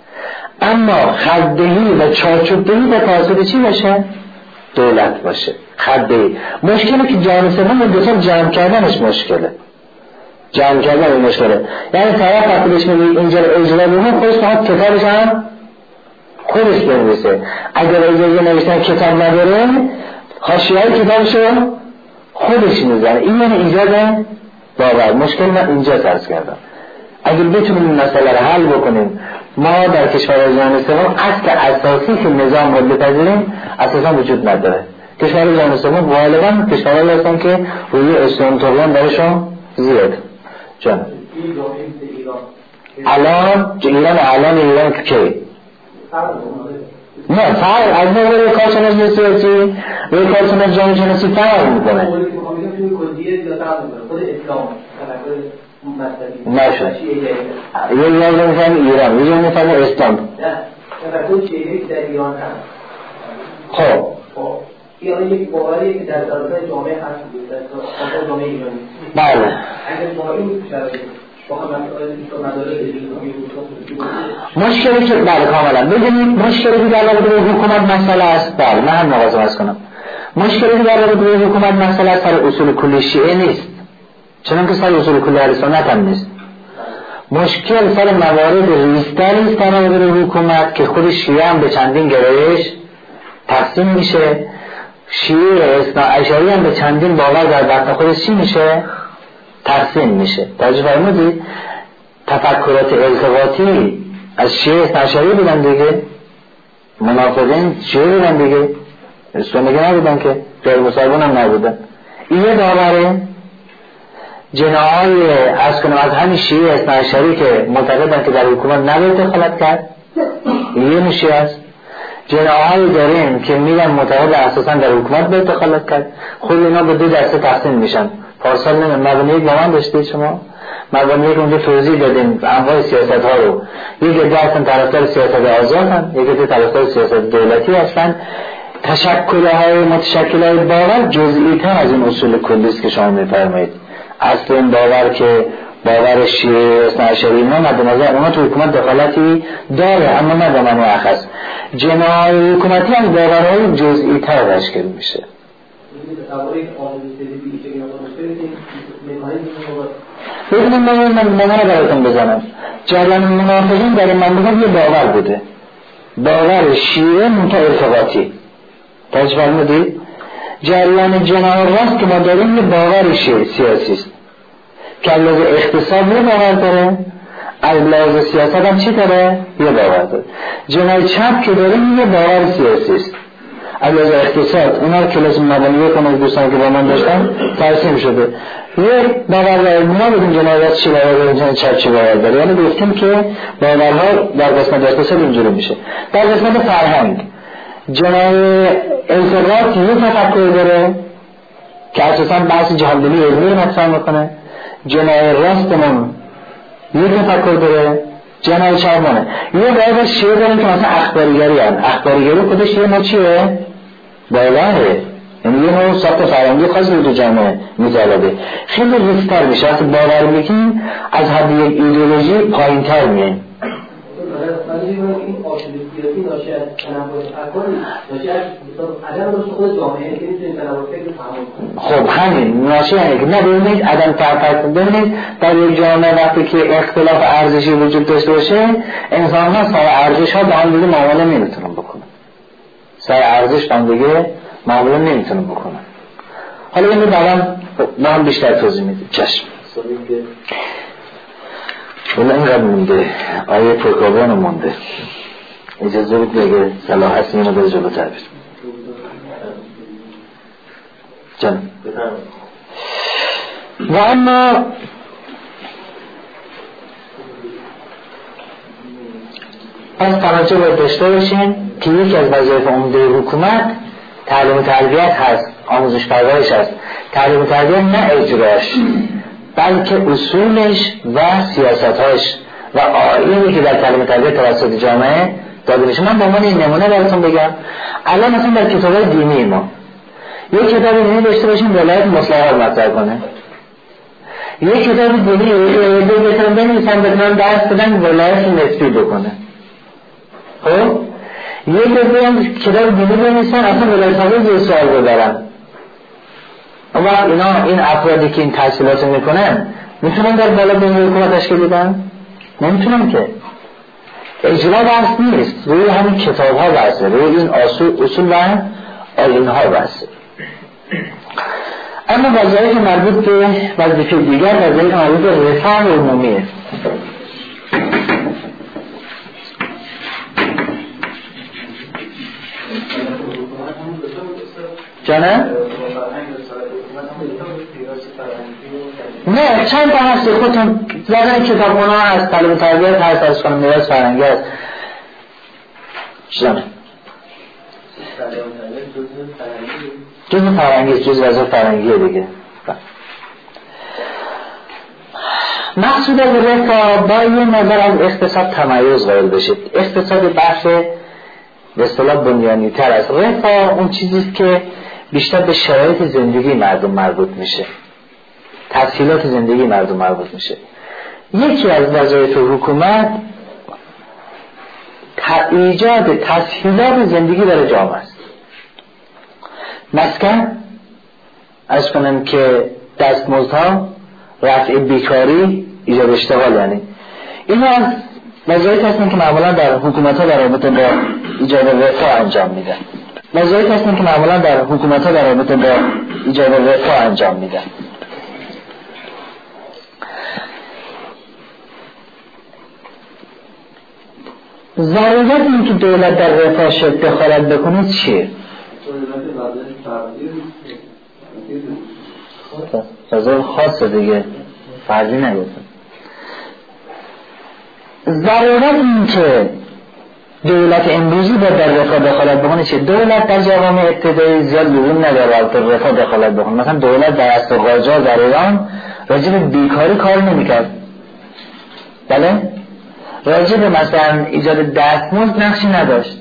اما خددهی و چارچوبدهی به توسط چی باشه؟ دولت باشه. خددهی مشکلی که جامعه سوم دو تا جمع کردنش مشکله. جمع کردن این مشکله. یعنی طرف وقتی بهش میگی اینجا اجرا بکنه خودش فقط کتابش هم خودش بنویسه. اگر اجازه نوشتن کتاب نداره حاشیه‌های کتابشو خودش میزنه. این یعنی ایجاد باور. مشکل من اینجا عرض کردم. اگر بتونیم این مسئله رو حل بکنیم ما در کشورهای جهان سوم اصل اساسی که نظام رو بپذیریم اساسا وجود نداره. کشورهای جهان سوم غالبا کشورهایی هستن که روی اسلام طغیان درشون زیاد. جان الان که نه فرق از نظر کارشناسی سیاسی روی کارشناس جامعه شناسی فرق میکنه. نشد. یه جایی میفهمی ایران، یه جایی میفهمی اسلام. نه تو چیزی در ایران هست. خب ایران یک باوریه که در داخل جامعه هست، در جامعه ایرانی. بله. اگر شما این شرایط مشکلی که بله کاملا ببینید مشکلی که در رابطه با حکومت مسئله است. بله من هم مواظبت کنم. مشکلی که در رابطه با حکومت مسئله است سر اصول کلی شیعه نیست، چون که سر اصول کلی اهل سنت هم نیست. مشکل سر موارد ریزتری است در رابطه با حکومت که خود شیعه هم به چندین گرایش تقسیم میشه. شیعه اثناعشری هم به چندین باور در بطن خودش چی میشه؟ تقسیم میشه. توجه فرمودید؟ تفکرات التقاطی از شیعه اثناعشری بودن دیگه، منافقین شیعه بودن دیگه، سنی نبودن که، غیر مسلمان هم نبودن. این یه باوره. جناهای از همین شیعه اثناعشری که معتقدن که در حکومت نباید دخالت کرد، یه نوشی است. جناهایی داریم که میگن معتقد اساسا در حکومت باید دخالت کرد. خود اینا به دو دسته تقسیم میشن. پارسال مبانی یک با من داشتید شما؟ مبانی یک اونجا توضیح دادیم انواع سیاست ها رو. یک عده هستن طرفدار سیاست آزادن، یک عده طرفدار سیاست دولتی هستن. تشکل‌های متشکل‌های باور جزئی تر از این اصول کلی است که شما میفرمایید. اصل این باور که باور شیعه اثناعشری اینا مد نظر اونا تو حکومت دخالتی داره، اما نه به معنی اخص. جناح حکومتی هم باورهای جزئی تر تشکیل میشه. ببینید من براتون بزنم. جریان منافقین در این منطقه یه باور بوده، باور شیعه منتها ارتباطی. توجه فرمودید؟ جریان جناح راست که ما داریم یه باور شیعه سیاسی است که از لحاظ اقتصاد یه باور داره، از لحاظ سیاست هم چی داره؟ یه باور داره. جناح چپ که داریم یه باور سیاسی است. از لحاظ اقتصاد اونا کلاس مبانی کنه دوستان که با من داشتن ترسیم شده. یه باور داره ما بدیم جناح راست چی باور داره، جناح چپ چی باور داره. یعنی گفتیم که باورها در قسمت اقتصاد اینجوری میشه. در قسمت فرهنگ جناح انتقاد یه تفکر داره که اساساً بحث جهالدلی علمی رو مطرح میکنه. جناح راستمون یه تفکر داره، جناح چپمونه. یه باید شیعه داریم که مثلا اخباریگری هم. اخباریگری خودش یه نوع چیه؟ باوره. یعنی یه نوع ساخت فرهنگی خاصی رو تو جامعه می‌طلبه. خیلی ریزتر میشه. وقتی باور میکنیم از حد یک ایدئولوژی پایین تر میایم. این آشوب سیاسی ناشی از تنوع افکاری، ناشی از عدم رشد خود جامعه که میتونه تنوع فکر فهم کنه. خب همین ناشی از اینه. نه ببینید عدم تفکر ببینید در یک جامعه وقتی که اختلاف ارزشی وجود داشته باشه، انسان‌ها سر ارزش‌ها با هم دیگه معامله نمیتونن بکنن. سر ارزش با هم دیگه معامله نمیتونن بکنن. حالا اینو بعداً ما هم بیشتر توضیح میدیم. چشم. ولی اینقدر مونده آیه پرکابان مونده. اجازه بود بگه صلاح هست اینو بره جلو تر بریم. جان و اما پس توجه باید داشته باشیم که یکی از وظایف عمده حکومت تعلیم و تربیت هست، آموزش پرورش هست. تعلیم و تربیت نه اجراش، بلکه اصولش و سیاستاش و آیینی که در تعلیم و تربیت توسط جامعه داده میشه. من به عنوان این نمونه براتون بگم. الان مثلا در کتاب‌های دینی ما یک کتاب دینی داشته باشیم ولایت مصلحه رو مطرح کنه، یک کتاب دینی بهترین بنویسن بتونن درس بدن ولایت نسبی بکنه. خب یک کتاب دینی بنویسن اصلا ولایت ها زیر سوال ببرن. اما اینا این افرادی که این تحصیلات میکنن میتونن در بالا بین حکومت تشکیل بدن؟ نمیتونن که. اجرا بحث نیست، روی همین کتاب ها بحثه، روی این اصول و آیین ها بحثه. اما وظایف مربوط به وظیفه دیگر وظایف مربوط به رفاه عمومیه. جانه؟ نه چند تا هستی خودتون زدن کتابخونه ها هست، تعلیم و تربیت هست، از خانم میراث فرهنگی هست. جانه؟ جز فرهنگی، جز وظایف فرهنگیه دیگه. مقصود از رفاه با یه نظر از اقتصاد تمایز قائل بشید. اقتصاد بخش به اصطلاح بنیانی تر از رفاه اون چیزیست که بیشتر به شرایط زندگی مردم مربوط میشه، تسهیلات زندگی مردم مربوط میشه. یکی از وظایف حکومت ایجاد تسهیلات زندگی برای جامعه است. مسکن، از کنم که دستمزدها، رفع بیکاری، ایجاد اشتغال، یعنی اینا از وظایف هستن که معمولا در حکومت‌ها در رابطه با ایجاد رفاه انجام میدن. وظایف هستن که معمولا در حکومت‌ها در رابطه با ایجاد رفاه انجام میدن. ضرورت این که دولت در رفاه دخالت بکنه چیه؟ وظایف خاصه دیگه، فردی نگفتم. ضرورت این که دولت امروزی با در رفاه دخالت بکنه چیه؟ دولت در جوامع ابتدایی زیاد لزوم نداره در رفاه دخالت بکنه. مثلا دولت در عصر قاجار در ایران راجع به بیکاری کار نمی‌کرد. بله؟ راجع به مثلا ایجاد دستمزد نقشی نداشت.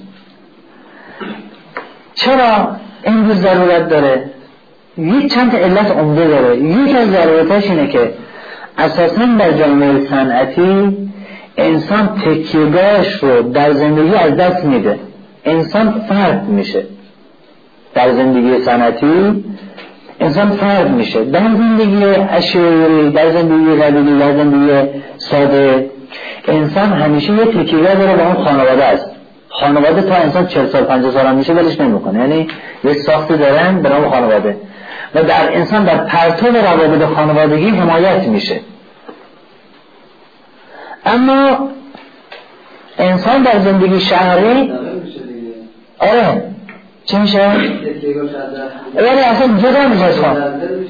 چرا امروز ضرورت داره؟ یک چند علت عمده داره. یک از ضرورتاش اینه که اساساً در جامعه صنعتی انسان تکیه‌گاهش رو در زندگی از دست میده. انسان فرد میشه. در زندگی صنعتی انسان فرد میشه. در زندگی عشیری، در زندگی قبیلی، در زندگی ساده انسان همیشه یه تکیه‌گاه داره به اون خانواده است. خانواده تا انسان 40 سال 50 سال هم میشه ولش نمیکنه، یعنی یه ساختی دارن به نام خانواده و در انسان در پرتو روابط خانوادگی حمایت میشه. اما انسان در زندگی شهری آره چی میشه؟ یعنی اصلا جدا میشه از خان.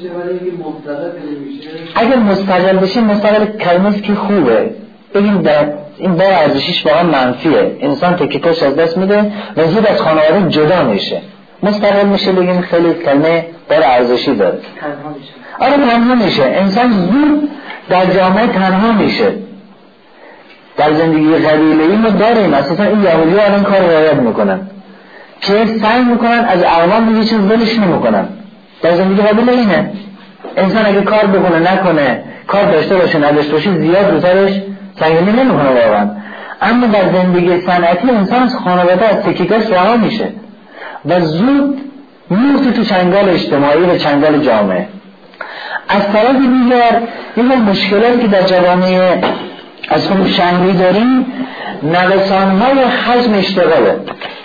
اگر مستقل بشه، مستقل کلمه که خوبه بگیم در این بار ارزشیش واقعا منفیه. انسان تکیه‌اش از دست میده و زود از خانواده جدا میشه. مستقل میشه بگیم خیلی کلمه بار ارزشی داره. تنها میشه. آره تنها میشه. انسان زود در جامعه تنها میشه. در زندگی قبیله‌ای ما داریم اساسا این یهودی‌ها الان کار رعایت میکنن که سعی میکنن از اعمال دیگه چیز ولش نمیکنن. در زندگی قبیله اینه انسان اگه کار بکنه نکنه، کار داشته باشه نداشته باشه، زیاد رو سرش سنگینی نمیکنه واقعا. اما در زندگی صنعتی انسان از خانواده از تکیه‌اش رها میشه و زود میفته تو چنگال اجتماعی و چنگال جامعه. از طرف دیگر این مشکلاتی که در جوامع از خود شهری داریم نوسان‌های حجم اشتغاله.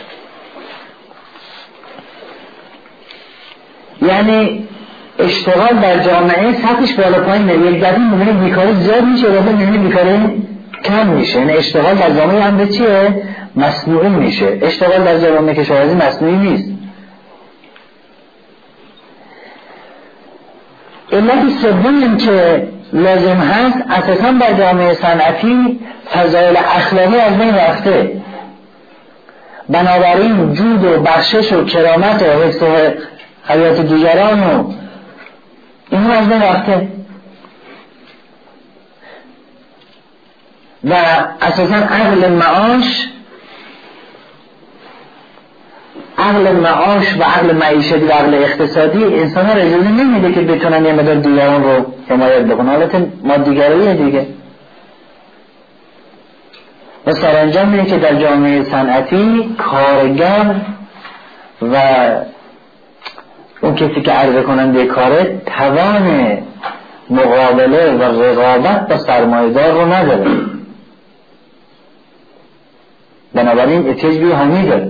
یعنی اشتغال در جامعه سطحش بالا پایین نمیره. یک دفعه میبینه بیکاری زیاد میشه و میبینه بیکاری کم میشه. یعنی اشتغال در جامعه هم به چیه؟ مصنوعی میشه. اشتغال در جامعه کشاورزی مصنوعی نیست. علت سوم که لازم هست اساساً در جامعه صنعتی فضایل اخلاقی از بین رفته. بنابراین جود و بخشش و کرامت و حفظ حیات دیگران و اینها از بین رفته و اساساً عقل معاش و عقل معیشتی و عقل اقتصادی انسان ها رجوعی نمیده که بتونن یه مدار دیگران رو حمایت بکنن. حالت مادیگراییه دیگه. و سرانجام اینه که در جامعه صنعتی کارگر و اون کسی که عرضه کننده کاره توان مقابله و رقابت با سرمایه‌دار رو نداره. بنابراین احتیاج به حامی داره.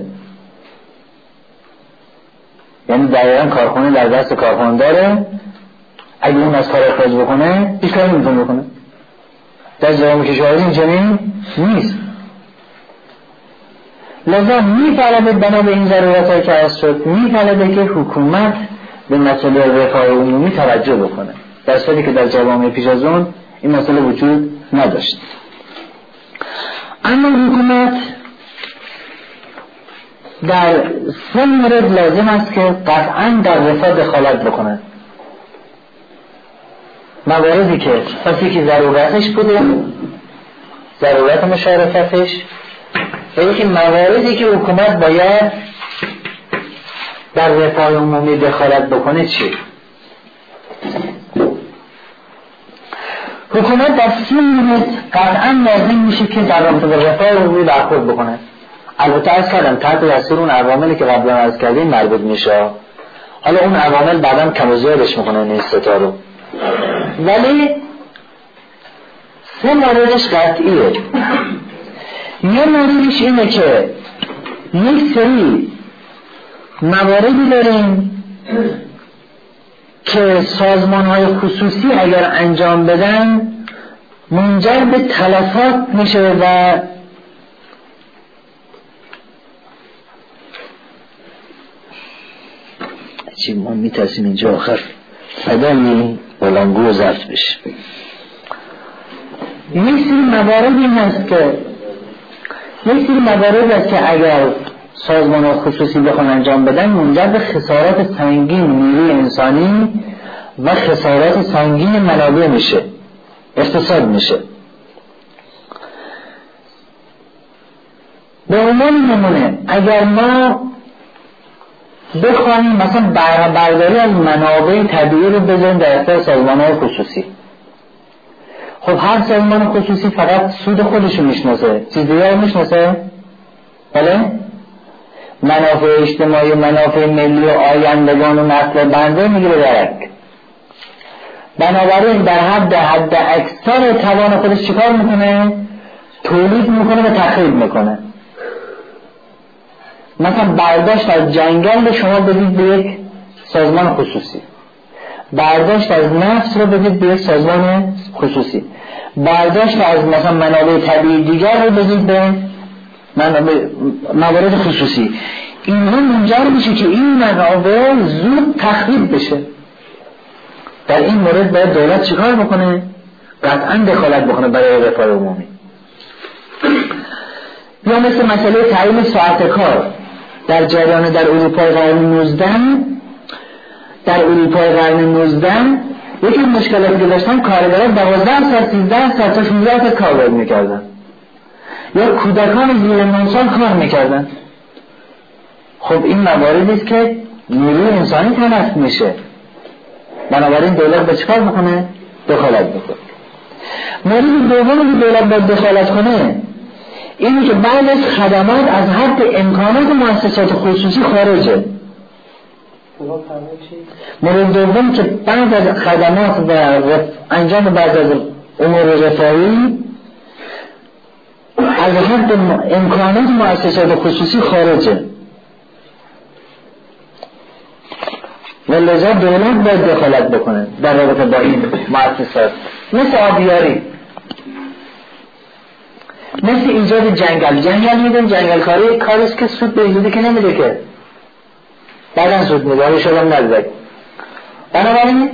یعنی دقیقاً کارخونه در دست کارخانه داره، اگه اون از کار اخراج بکنه هیچ کاری نمیتونه بکنه. در جامعه کشاورزی اینجوری نیست. لذا می‌طلبه بنا به این ضرورت‌هایی که عرض شد می‌طلبه که حکومت به مسئله رفاه عمومی توجه بکنه، در صورتی که در جوامع پیش از اون این مسئله وجود نداشت. اما حکومت در سه مورد لازم است که قطعاً در رفاه دخالت بکنه. مواردی که پسی که ضرورتش بوده، ضرورت مشارکتش، و یکی مواردی که حکومت باید در رفاه عمومی دخالت بکنه چی؟ حکومت در 3 مورد قطعا لازم میشه که در رابطه با رفاه عمومی برخورد بکنه. البته عرض کردم تحت تاثیر اون عواملی که قبلا عرض کردیم مربوط میشه. حالا اون عوامل بعداً کم و زیادش میکنه این ستا رو، ولی 3 موردش قطعیه. یه موردش اینه که یک سری مواردی داریم که سازمان‌های خصوصی اگر انجام بدن منجر به تلفات میشه و چی ما میترسیم اینجا آخر صدایی بلندگو و ضبط بشه. یک سری مواردی هست که اگر سازمان خصوصی بخوان انجام بدن منجر به خسارات سنگین نیروی انسانی و خسارات سنگین منابع میشه، اقتصاد میشه. به عنوان نمونه اگر ما بخواهیم مثلا برداری از منابع طبیعی رو بذاریم در اختیار سازمان‌های خصوصی، خب هر سازمان خصوصی فقط سود خودشو میشناسه، چیز دیگه رو میشناسه؟ بله؟ منافع اجتماعی و منافع ملی و آیندگان و نسل بنده میگیره درک. بنابراین در حد اکثر توان خودش چیکار میکنه؟ تولید میکنه و تخریب میکنه. مثلا برداشت از جنگل به شما بدید به یک سازمان خصوصی، برداشت از نفت رو بدید به یک سازمان خصوصی، برداشت از مثلا منابع طبیعی دیگر رو بدید به موارد خصوصی. اینها منجر میشه که این منابع زود تخریب بشه. در این مورد باید دولت چیکار بکنه؟ قطعا دخالت بکنه برای رفاه عمومی. یا مثل مسئله تعیین ساعت کار در جریان در اروپای قرن 19 یکی مشکلاتی که داشتن کارگران 12 ساعت 13 ساعت تا 16 ساعت کار میکردن، یا کودکان زیر 9 سال کار میکردن. خب این مواردی است که نیروی انسانی تلف میشه، بنابراین دولت به چیکار بکنه؟ دخالت بکنه. مورد دومی که دولت باید دخالت کنه اینه که بعضی از خدمات از حد امکانات مؤسسات خصوصی خارجه. مورد دوم که بعض از خدمات و انجام بعض از امور رفاهی از حد امکانات مؤسسات خصوصی خارجه و لذا دولت باید دخالت بکنه در رابطه با این مؤسسات، مثل آبیاری، مثل ایجاد جنگل میدن. جنگل کاری کاریست که سود به ایجادی که نمیده، که بعدن سود میده شدم نداره. بنابراین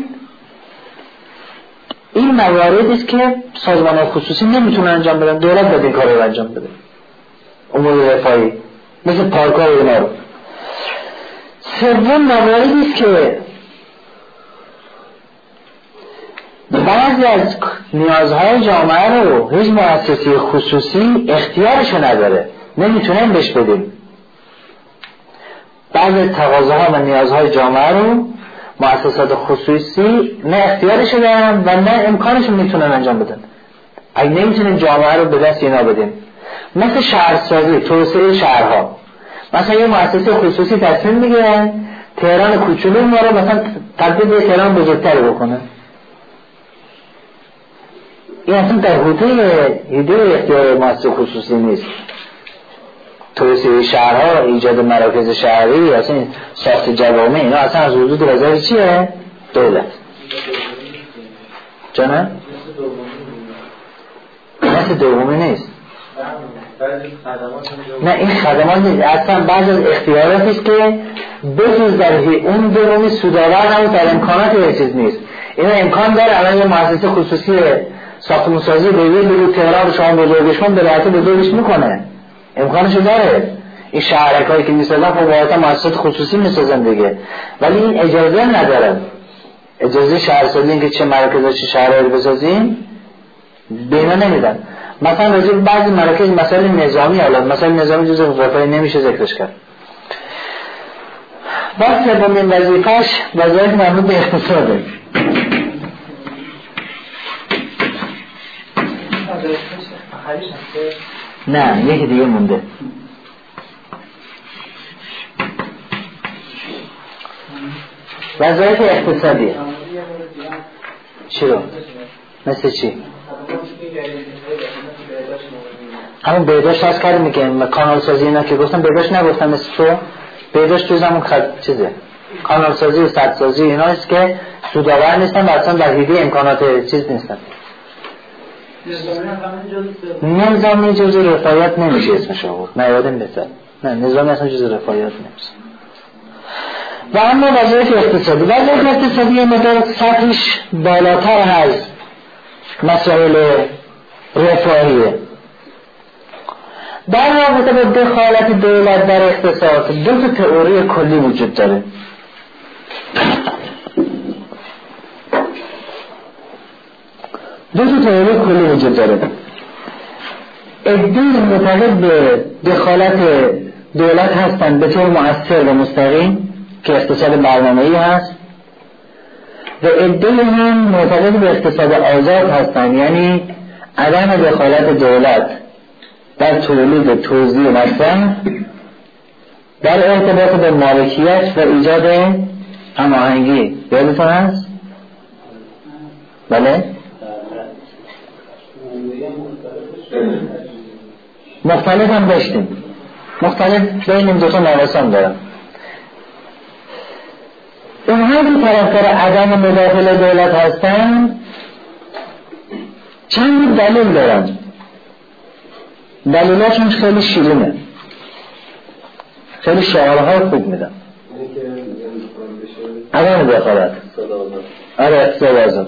این مواردی است که سازمان خصوصی نمیتونه انجام بدن، دولت باید این کار رو انجام بده. امور رفاهی مثل پارک‌ها و اینا رو. سوم مواردی است که بعضی از نیازهای جامعه رو هیچ مؤسسه خصوصی اختیارشو نداره، نمیتونه بهش بدیم. بعضی تقاضاها و نیازهای جامعه رو مؤسسات خصوصی نه اختیارشو دارن و نه امکانشو میتونن انجام بدن. اگه نمیتونیم جامعه رو به دست اینا بدیم، مثل شهرسازی، توسعه شهرها، مثلا یه مؤسسه خصوصی تصمیم میگیره تهران کوچولو ما رو مثلا تبدیل به تهران بزرگتر بکنه. این اصلا در حوزه اختیار مؤسسه خصوصی نیست. توسعه شهرها، ایجاد مراکز شهری، اصلا ساخت جوامع، اینا اصلا از حدود وظایف چیه؟ دولت. جانه؟ مثل دومی نیست. نه این خدمات نیست، اصلا بعض از اختیاراتی است که بجز در اون دومی سودآور نبود، در امکانات یه چیز نیست. اینا امکان داره الان یه مؤسسه خصوصی ساختمان‌سازی بگو تهران رو شما بزرگش کن، به راحتی بزرگش میکنه، امکانشو داره. این شهرکایی که میسازن خب واقعا مؤسسات خصوصی میسازن دیگه، ولی این اجازه ندارن. اجازه شهرسازی این که چه مراکز چه شهرهایی بسازیم به اینا نمیدن. مثلا راجع به بعضی مراکز مسائل نظامی، حالا مسائل نظامی جزء رفاهی نمیشه ذکرش کرد. بعد سومین وظیفه‌اش وظایف مربوط به اقتصاده. نه یکی دیگه مونده. وظایف اقتصادی چی رو؟ مثل چی؟ همون بهداشت هست کاری میکنیم کانال سازی اینا که گفتم بهداشت نگفتم مثل تو بهداشت جز همون چیزه کانال سازی و سد سازی اینا هست که سودآور نیستن و اصلا در حیطه امکانات چیز نیستن. نظامی جز رفاهیت نمیشه اسمش آورد نه یادم بهتر نه نظامی اصلا جز رفاهیت نمیشه. و اما وظایف اقتصادی یه مقدار سطحش بالاتر از مسائل رفاهیه. در رابطه با دخالت دولت در اقتصاد دو تا تئوری کلی وجود داره. عده‌ای معتقد به دخالت دولت هستند به طور مؤثر و مستقیم که اقتصاد برنامه‌ای هست و عده‌ای هم معتقد به اقتصاد آزاد هستند، یعنی عدم دخالت دولت در تولید توزیع مصرف در ارتباط به مالکیت و ایجاد هماهنگی. یادتون هست؟ بله؟ مختلف هم داشتیم، مختلف بین این دوتا نوسان دارم. اونها که طرفدار عدم مداخله دولت هستن چند دلیل دارن، دلیلاشون خیلی شیرینه، خیلی شعارهای خوب میدن. عدم دخالت اقتصاد آزاد.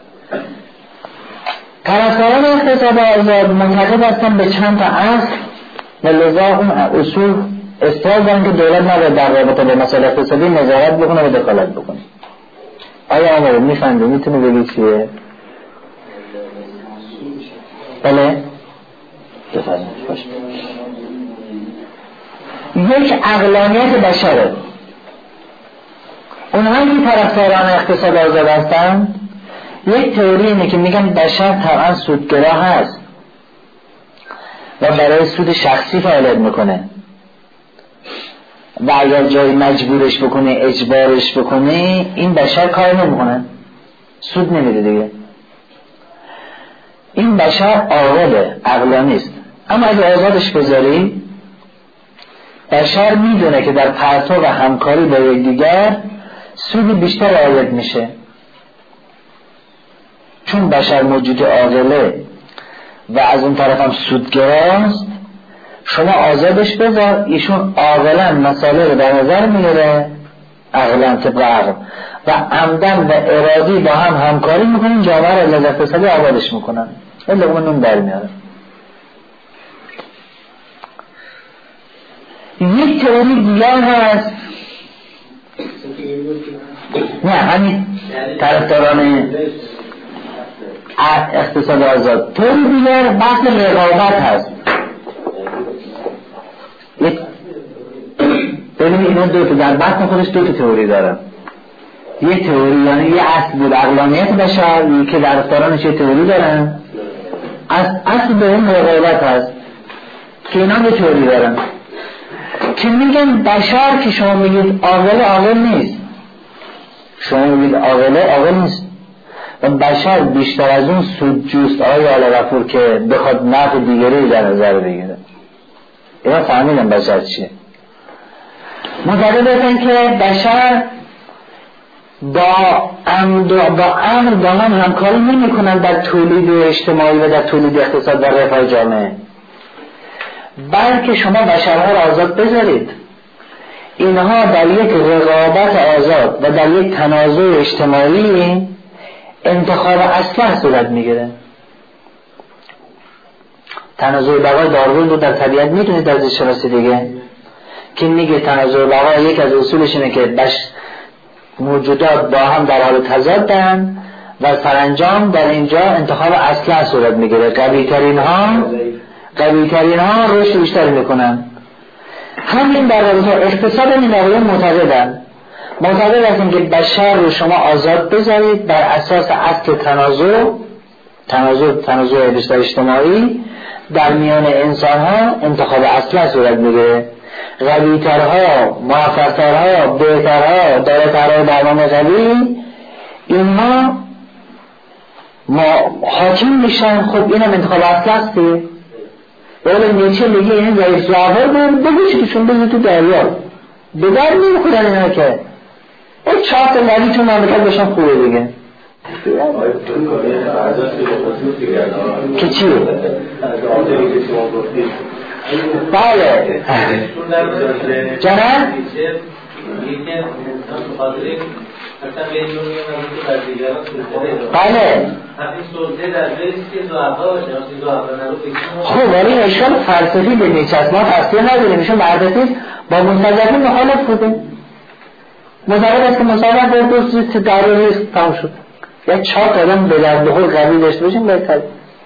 طرفداران اقتصاد آزاد معتقد هستن به چند تا اصل و لذا اون اصول اصرار دارن که دولت نباید در رابطه به مسائل اقتصادی نظارت بکنه و دخالت بکنه. آیا آمده میفهمده میتونه بگی چیه؟ بله؟ بفرمایید. باشه. یک عقلانیت بشره. اونهایی که طرفداران اقتصاد آزاد هستن یک تئوری اینه که میگن بشر طبعا سودگرا هست و برای سود شخصی فعالیت میکنه و اگر جایی مجبورش بکنه اجبارش بکنه این بشر کار نمیکنه، سود نمیده دیگه. این بشر عاقله، عقلانیست. اما اگه آزادش بذاری بشر میدونه که در پرتو و همکاری با یکدیگر سود بیشتر عاید میشه. چون بشر موجود عاقله و از اون طرف هم سودگراست، شما آزادش بذار ایشون عاقلاً مسائل رو در نظر میگیره، عقلاً طبق عقل و عمدن و ارادی با هم همکاری میکنن، جامعه رو لذت اقتصادی آبادش میکنن، این لقمه نون در میاره. یک تئوری دیگر هست، نه همین طرفداران اقتصاد آزاد. تئوری دیگر بحث رقابت هست. ببینید اینا دو تا در بحث خودش دو تا تئوری دارن. یه تئوری یعنی یه اصل بود عقلانیت بشر که طرفدارانش یه تئوری دارن، اصل به اون رقابت هست که اینا یه تئوری دارن که میگن بشر که شما میگید عاقل نیست، شما میگید عاقل نیست و بشر بیشتر از اون سودجوست آقای آلغفور که بخواد نفع دیگری در نظر بگیره. اینا فهمیدن بشر چیه. معتقد هستن که بشر با عمل با هم همکاری نمی کنن در تولید اجتماعی و در تولید اقتصاد و رفاه جامعه، بلکه شما بشرها را آزاد بذارید، اینها در یک رقابت آزاد و در یک تنازع اجتماعی انتخاب اسلحه صورت میگیره. تنازع بقای داروین رو در طبیعت میدونید در زیست شناسی دیگه که میگه تنازع بقا یک از اصولش اینه که موجودات با هم در حال تضادن و سرانجام در اینجا انتخاب اصلا صورت میگیره. قوی ترین ها رشد بیشتر میکنن. همین در رابطه اقتصاد این آقایان معتقد هستیم که بشر رو شما آزاد بذارید بر اساس اصل تنازع بیشتر اجتماعی در میان انسان ها انتخاب اصلا صورت میگیره. قوی‌ترها، موفق‌ترها، بهترها، داراترها برنامه قوی اینها حاکم میشن. خب اینم انتخاب اصلا هستی. ولی نیچه میگه این ضعیف ظاهر بگوش کشون بزید تو دریا به در نمیخورن اینا که این چاپ نبی تو مملکت باشن خوبه دیگه که چی؟ بله جانم؟ بله خب ولی ایشان فلسفی به نیچست ما تصدیق نداریم. ایشان معرفتی با مستجبی مخالف بوده. مستجب است که مستجب به دوست در و ریخت تمام شد. یک چهار قدم به در بخور قوی داشته باشیم بهتر.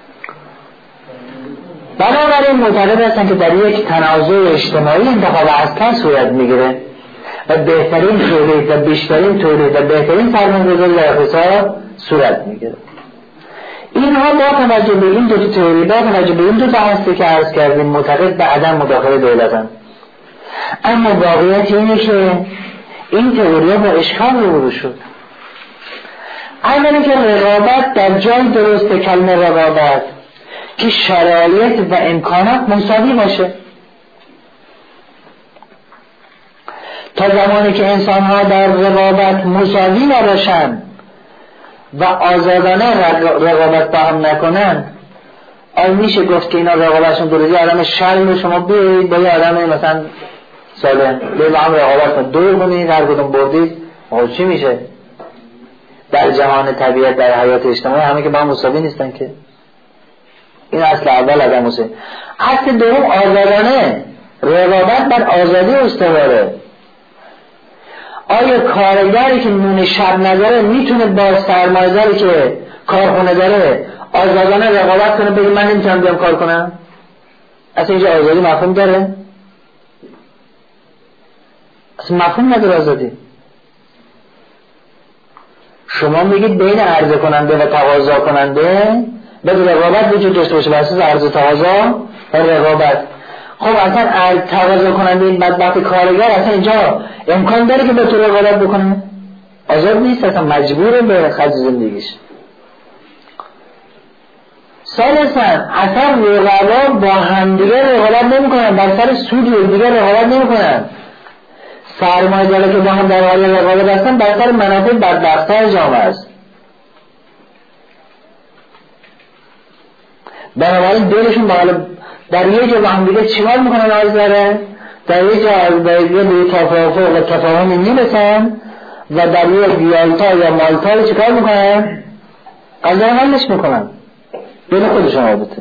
بنابراین معتقد هستن که در یک تنازع اجتماعی انتخاب اصلا صورت میگیره و بهترین تولید و بیشترین تولید و بهترین سرمایه‌گذاری در اقتصاد صورت میگیره. اینها با توجه به این دو تئوری، با توجه به این دو بحثی که عرض کردیم معتقد به عدم مداخله دولتن. اما واقعیت اینه که این تئوری‌ها با اشکال روبرو شد. اولی که رقابت در جای درست کلمه رقابت که شرایط و امکانات مساوی باشه. تا زمانی که انسان‌ها در رقابت مساوی نباشن و آزادانه رقابت با هم نکنن، آیا میشه گفت که اینا رقابتشون درستی؟ آدم شرم شما بیایید با یه آدم مثلا سالم بیایید با هم رقابت کن، دور کنید، هر کدوم بردید، چی میشه؟ در جهان طبیعت، در حیات اجتماعی همه که با هم مساوی نیستن که. این اصل اول آدم مساوی. اصل دوم آزادانه رقابت بر آزادی استواره. آیا کارگری که نون شب نداره میتونه با سرمایه‌داری که کارخونه داره آزادانه رقابت کنه بگه من نمیتونم بیام کار کنم؟ اصلا اینجا آزادی مفهوم داره؟ اصلا مفهوم نداره آزادی. شما میگید بین عرضه کننده و تقاضا کننده باید رقابت وجود داشته باشه بر اساس عرضه تقاضا و رقابت. خب اصلا تقاضا کننده این بدبخت کارگر اصلا اینجا امکان داره که به تو رقابت بکنه؟ آزاد نیست، اصلا مجبوره به خرج زندگیش. ثالثاً اصلا رقبا با همدیگه رقابت نمیکنن، بر سر سود دیگه رقابت نمیکنن. سرمایه‌دارا که با هم در حال رقابت هستن بر سر منافع بدبخت‌های جامعه است. بنابراین دلشون در یه جا با هم دیگه چیکار میکنن؟ آزاره در یه جا به توافق و تفاهمی میرسن و در یه یالتا یا مالتا چیکار میکنن؟ قضا حلش میکنن، بین خودشون رابطه.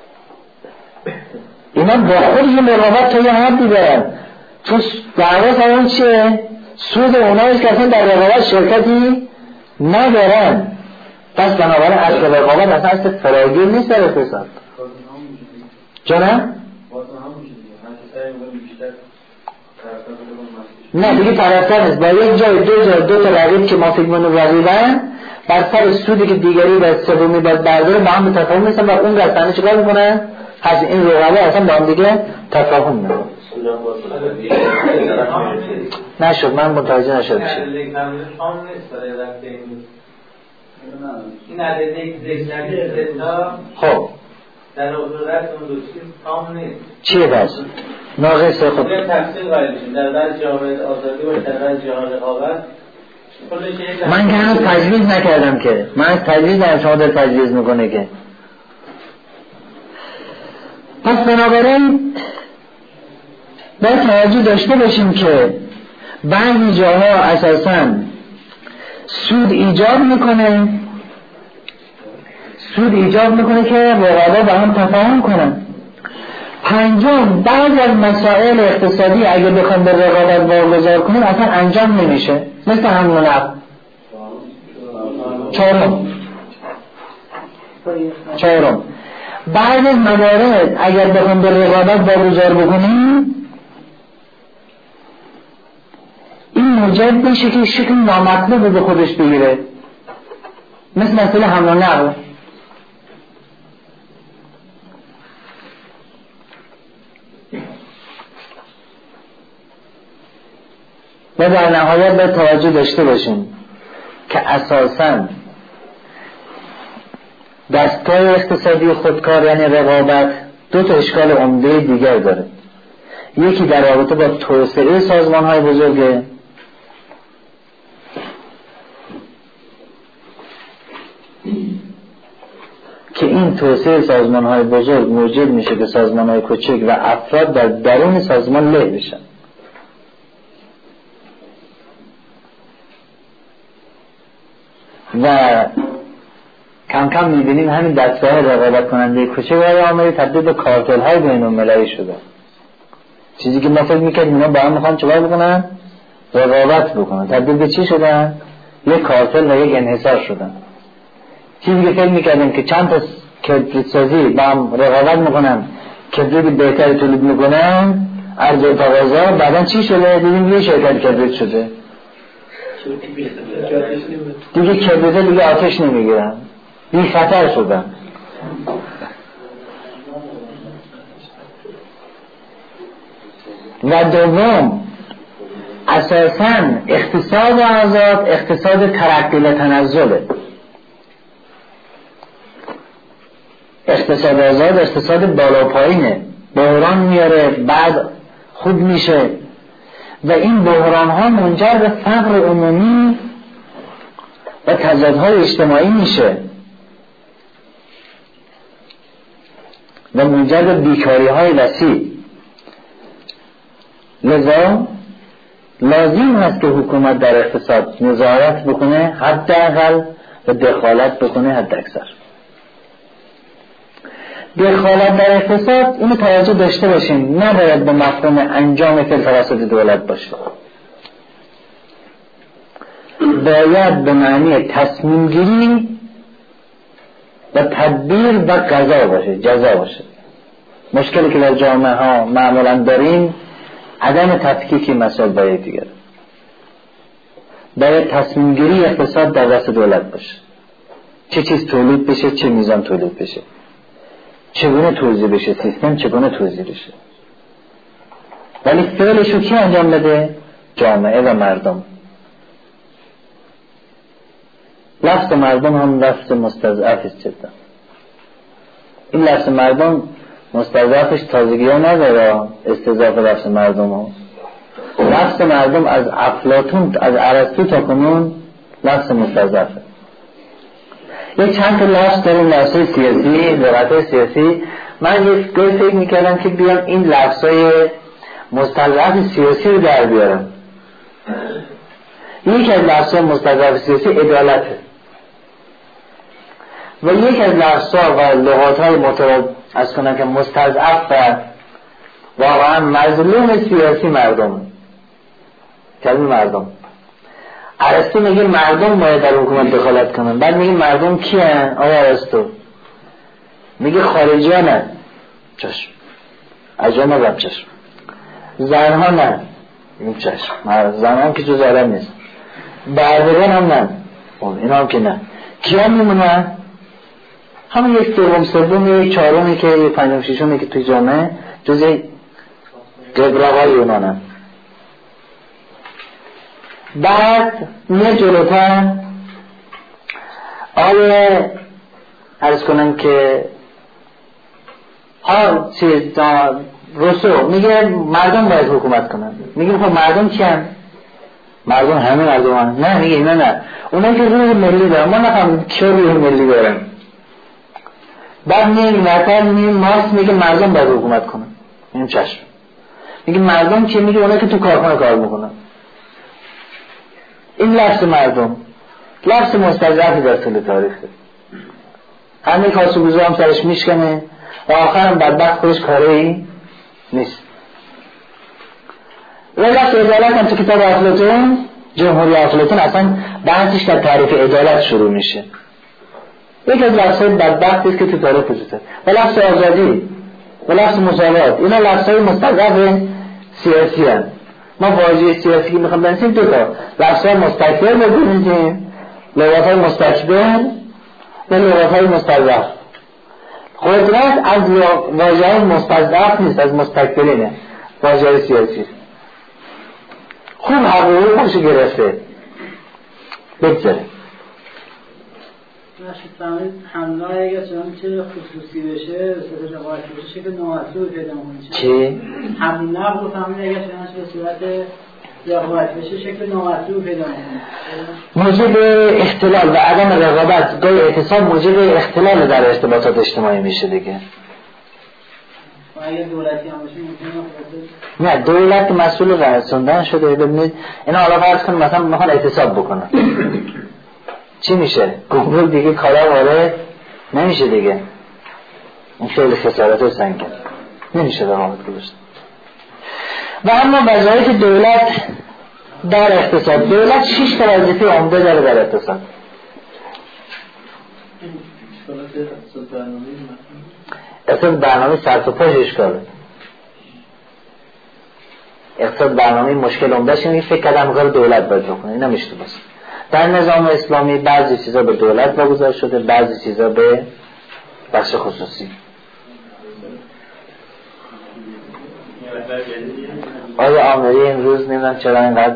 اینا با خودشون رقابت تا یه حدی دارن، چون دعوا سران چیه؟ سود اوناییست که اصلا در رقابت شرکتی ندارن. پس بنابراین اصل رقابت اصلا اصل فراگیر نیست در اقتصاد. جانم؟ نه دیگه طرفدار نیست. با یک جای دو تا رقیب که ما فکر می‌کنیم رقیبن بر سر سودی که دیگری و سومی باید برداره با هم تفاهم نیستن و اون رسانه چیکار میکنن؟ از این رقابت اصلا با هم دیگه تفاهم میکنن. نشد، من متوجه نشد چی. این عدد خب در حضورت اون دو چیز تام نیست. چیه پس؟ ناقصه. خب تفصیل قائل میشیم در بعض جامعه آزادی باشه، در بعض جهان رقابت. من که هنوز تجویز نکردم که، من تجویز نکردم، شما در تجویز میکنه که. پس بنابراین باید توجه داشته باشیم که بعضی جاها اساساً سود ایجاب میکنه که رقبا با هم تفاهم کنن. پنجم، بعضی از مسائل اقتصادی اگه بخوام به رقابت واگذار کنیم اصلا انجام نمیشه. مثل حمل و نقل. چهارم بعض از موارد اگر بخوام به رقابت واگذار بکنیم این موجب میشه که شکل نامطلوب به خودش بگیره، مثل مسئله حمل و نقل. و در نهایت باید توجه داشته باشیم که اساساً دستگاه اقتصادی خودکار یعنی رقابت دو تا اشکال عمده دیگر داره. یکی در رابطه با توسعه سازمان‌های بزرگه که این توسعه سازمان‌های بزرگ موجب میشه که سازمان‌های کوچک و افراد در درون سازمان له بشن. و کم کم می‌بینیم همین دستگاه رقابت کننده کوچک و عاملی تبدیل به کارتل‌های بین‌المللی شده. چیزی که ما فکر می‌کردیم اینا با هم می‌خوان چیکار بکنن؟ رقابت بکنن. تبدیل به چی شدن؟ یک کارتل و یک انحصار شدن. چیزی که فکر می‌کردیم که چند تا کبریت سازی با هم رقابت می‌کنن، کبریت بهتری تولید می‌کنن، عرضه و تقاضا، بعداً چی شده؟ دیدیم یه شرکت کبریت شده. دیگه کبریت دیگه آتش نمی‌گیرن. بی خطر شدن. و دوم اساساً اقتصاد آزاد اقتصاد ترقی و تنزله. اقتصاد آزاد اقتصاد بالا پایینه، بحران میاره بعد خوب میشه و این بحران ها منجر به فقر عمومی و تضادهای اجتماعی میشه و منجر به بیکاری های وسیع. لذا لازم هست که حکومت در اقتصاد نظارت بکنه حداقل و دخالت بکنه حد اکثر. دخالت در اقتصاد اینو توجه داشته باشیم نباید به مفهوم انجام فعل توسط دولت باشه، باید به معنی تصمیم گیری و تدبیر و قضا باشه، جزا باشه. مشکلی که در جامعه ها معمولا داریم عدم تفکیک مسائل با یکدیگر. باید تصمیم گیری اقتصاد در دست دولت باشه، چه چیز تولید بشه، چه میزان تولید بشه، چگونه توزیع بشه، سیستم چگونه توزیع بشه. ولی فعلشو کی انجام بده؟ جامعه و مردم. لفظ مردم هم لفظ مستضعف است جدا. این لفظ مردم مستضعفش تازگی ها نداره، استضعاف لفظ مردم ها. لفظ مردم از افلاطون از ارسطو تا کنون لفظ مستضعفه. یک چند تا لفظ داریم، لفظ سیاسی، لغت سیاسی. من یک گاهی فکر میکردم که بیام این لفظای مستضعف سیاسی رو در بیارم. یکی از لفظای مستضعف سیاسی عدالته و یک از لفظها و لغاتهای از کنم که مستضعف و واقعا مظلوم سیاسی مردم. کلمه مردم، ارسطو میگه مردم باید در حکومت دخالت کنن. بعد میگه مردم کی هن؟ آیا ارسطو میگه خارجی ها نه، چشم اجانب هم چشم، زنها نه، این چشم زنها هم که جز آدم نیست، بردگان هم نه، اینا هم که نه. کی هم میمونن؟ همون یک دوم سوم یک چهارمی که یک پنجم ششمی که توی جامعه جز قبرقای اونانن. بعد میه جلوتر آیه عرض کنم که رسو میگه مردم باید حکومت کنن. میگه خب مردم چی هم؟ مردم همه مردم هم. نه میگه اینا نه، اونا که روح ملی دارن، ما نفهم که روح ملی دارن. بعد میگه مارکس میگه مردم باید حکومت کنن. این چشم میگه مردم چی؟ میگه اونا که تو کارخانه کار میکنن. این لفظ مردم لفظ مستضعفی در طول تاریخه. همه کاسوگوزو هم سرش میشکنه و آخرم بدبخت خودش کاری نیست. و لفظ عدالت هم تو کتاب افلاطون جمهوری افلاطون اصلا بحثش در تعریف عدالت شروع میشه. یک از لفظهای بدبختی است که تو تاریخ وجود داره. و لفظ آزادی و لفظ مساوات، اینا لفظهای مستضعف سیاسی هستند. ما واژه سیاسی که میخوام بنویسیم دو تا لفظهای مستکبر بگیم، لغاتهای مستکبر و لغاتهای مستضعف. قدرت از واژه‌های مستضعف نیست، از مستکبرینه، واژه سیاسی. خوب حقوق خوش گرفته بگذاره. نشید فهمید حمله اگر چه خصوصی بشه به صورت رقابت بشه شکل نامطلوب پیدا میکنه. چی؟ حمل نقل رو فهمید اگر به صورت رقابت بشه شکل نامطلوب پیدا میکنه. موجب اختلال و عدم رقابت گاهی اعتصاب موجب اختلال در ارتباطات اجتماعی میشه دیگه. و اگر دولتی هم باشه نه، دولت مسئول رسوندن شده. ببینید اینا حالا فرض کنیم مثلا میخوان اعتصاب بکنن، چی میشه؟ گمرک دیگه کالا وارد نمیشه دیگه، این خیلی خسارت سنگین، نمیشه رقابت گذاشت. و اما وظایف دولت در اقتصاد، دولت 6 تا وظیفه عمده داره در اقتصاد. اقتصاد برنامه صرف و پاش اشکاله. اقتصاد برنامه مشکل عمدهش اینه فکر کردن کار دولت باید بکنه، اینا اشتباهه. در نظام اسلامی بعضی چیزا به دولت واگذار شده، بعضی چیزا به بخش خصوصی. آیا آمری امروز نمیدونم چرا اینقدر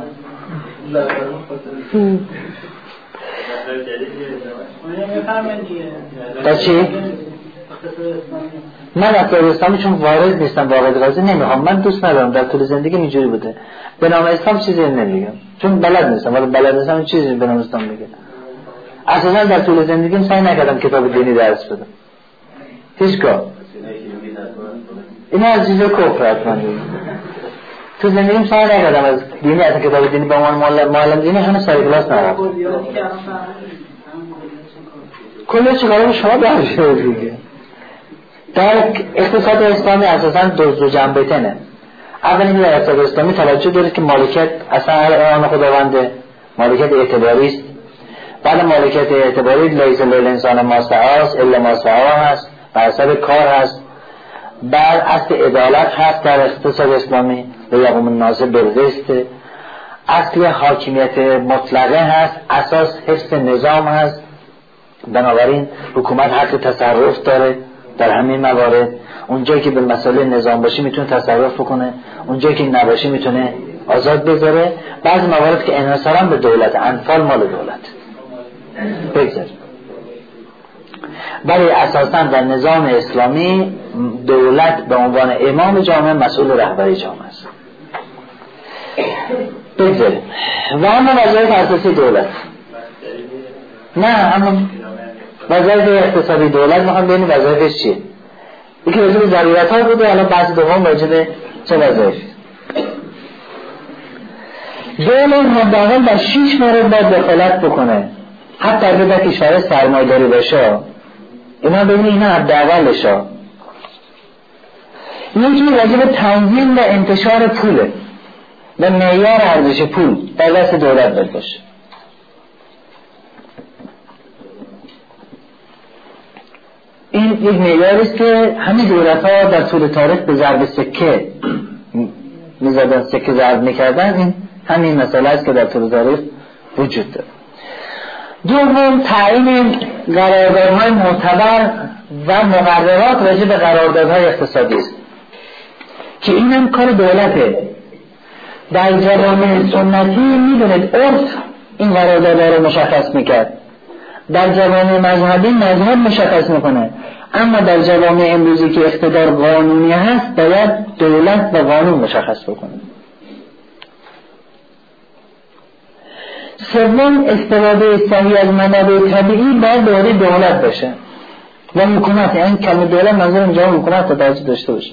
تا چی؟ من اقتصاد اسلامی چون وارد نیستم واقعی قضیه نمیخوام، من دوست ندارم، در طول زندگی اینجوری بوده. به نام اسلام چیزی نمیگم چون بلد نیستم، ولی بلد نیستم چیزی به نام اسلام بگم. اساسا در طول زندگیم سعی نکردم کتاب دینی درس بدم، هیچگاه. اینا از چیزا کفر حتما تو زندگیم سعی نکردم از دینی، اصلا کتاب دینی به عنوان معلم دینی همه سر کلاس نرفتم. کلی چیکار به شما درشه دیگه. در اقتصاد اسلامی اساساً دو جنبه تنه. اولی در اقتصاد اسلامی توجه دارید که مالکیت اصلا آن خداونده، مالکیت اعتباری است. بعد مالکیت اعتباری لیس للانسان ما سعی الا ما سعی هست، بر حسب کار هست. بعد اصل عدالت هست در اقتصاد اسلامی و یقوم الناس بالقسط. اصل حاکمیت مطلقه هست، اساس حفظ نظام هست. بنابراین حکومت حق تصرف داره در همین موارد. اونجایی که به مسئله نظام باشه میتونه تصرف بکنه، اونجایی که نباشه میتونه آزاد بذاره. بعضی موارد که انحصاراً به دولت، انفال مال دولت بگذار. برای اساساً در نظام اسلامی دولت به عنوان امام جامعه مسئول رهبری جامعه است. بگذاریم. و اما وظایف اساسی دولت، نه اما وظایف اقتصادی دولت میخوام ببینیم وظایفش چیه. یکی راجع به ضرورت ها بوده، حالا بحث دوم راجع به چه وظایفی. دولت حداقل در 6 مورد باید دخالت بکنه، حتی اگه در کشور سرمایه‌داری باشه. اینا ببینید اینا حداقلشه. یکی راجع به تنظیم و انتشار پوله و معیار ارزش پول در دست دولت باید باشه. این یک معیاری است که همین دولت‌ها در طول تاریخ به ضرب سکه می‌زدن، سکه ضرب می‌کردن. این همین مسئله است که در طول تاریخ وجود داره. دوم، تعیین قراردادهای معتبر و مقررات راجع به قراردادهای اقتصادی است که اینم کار دولته. در جوامع سنتی می‌دونید عرف این قراردادها رو مشخص می‌کرد، در جوامع مذهبی مذهب مشخص میکنه، اما در جوامع امروزی که اقتدار قانونی هست باید دولت و قانون مشخص بکنه. سوم، استفاده صحیح از منابع طبیعی باید به عهده دولت باشه و حکومت. این کلمه دولت منظور اینجا حکومت توجه داشته باشه،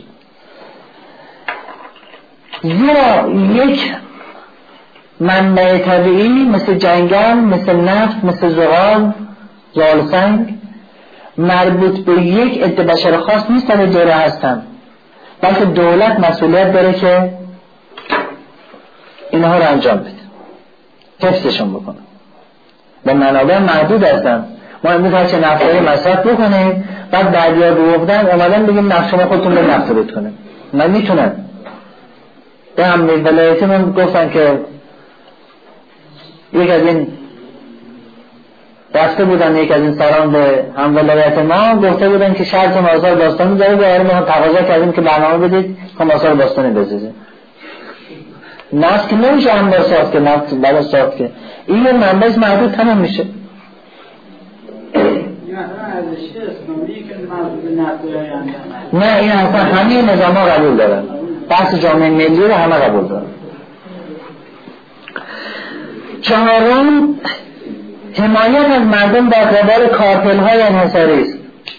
زیرا یک منبع طبیعی مثل جنگل، مثل نفت، مثل زغال، زغالسنگ مربوط به یک عده بشر خاص نیست در دوره هستن، بلکه دولت مسئولیت داره که اینها رو انجام بده. حفظشون بکنن. با منابع محدود هستن. ما امروز هرچه نفتایی مصرف بکنیم، بعد دریا دوردن اومدن بگیم نفت شما خودتون به نفت رود کنه. من میتونن. به هم ولایتی من گفتن که یک از این رفته بودن، یک از این سران به هم ولایت ما گفته بودن که شرط آثار باستانی داره، به ما تقاضا کردیم که برنامه بدید که آثار باستانی بزنید. نفت که نمیشه انبار ساخت که نفت بالا ساخت که این منبعش محدود تمام میشه. نه این اصلا همه نظام ها قبول دارن، بحث جامعه ملی رو همه قبول دارن. چهارم، حمایت از مردم در قبال کارتل های انحصاری است.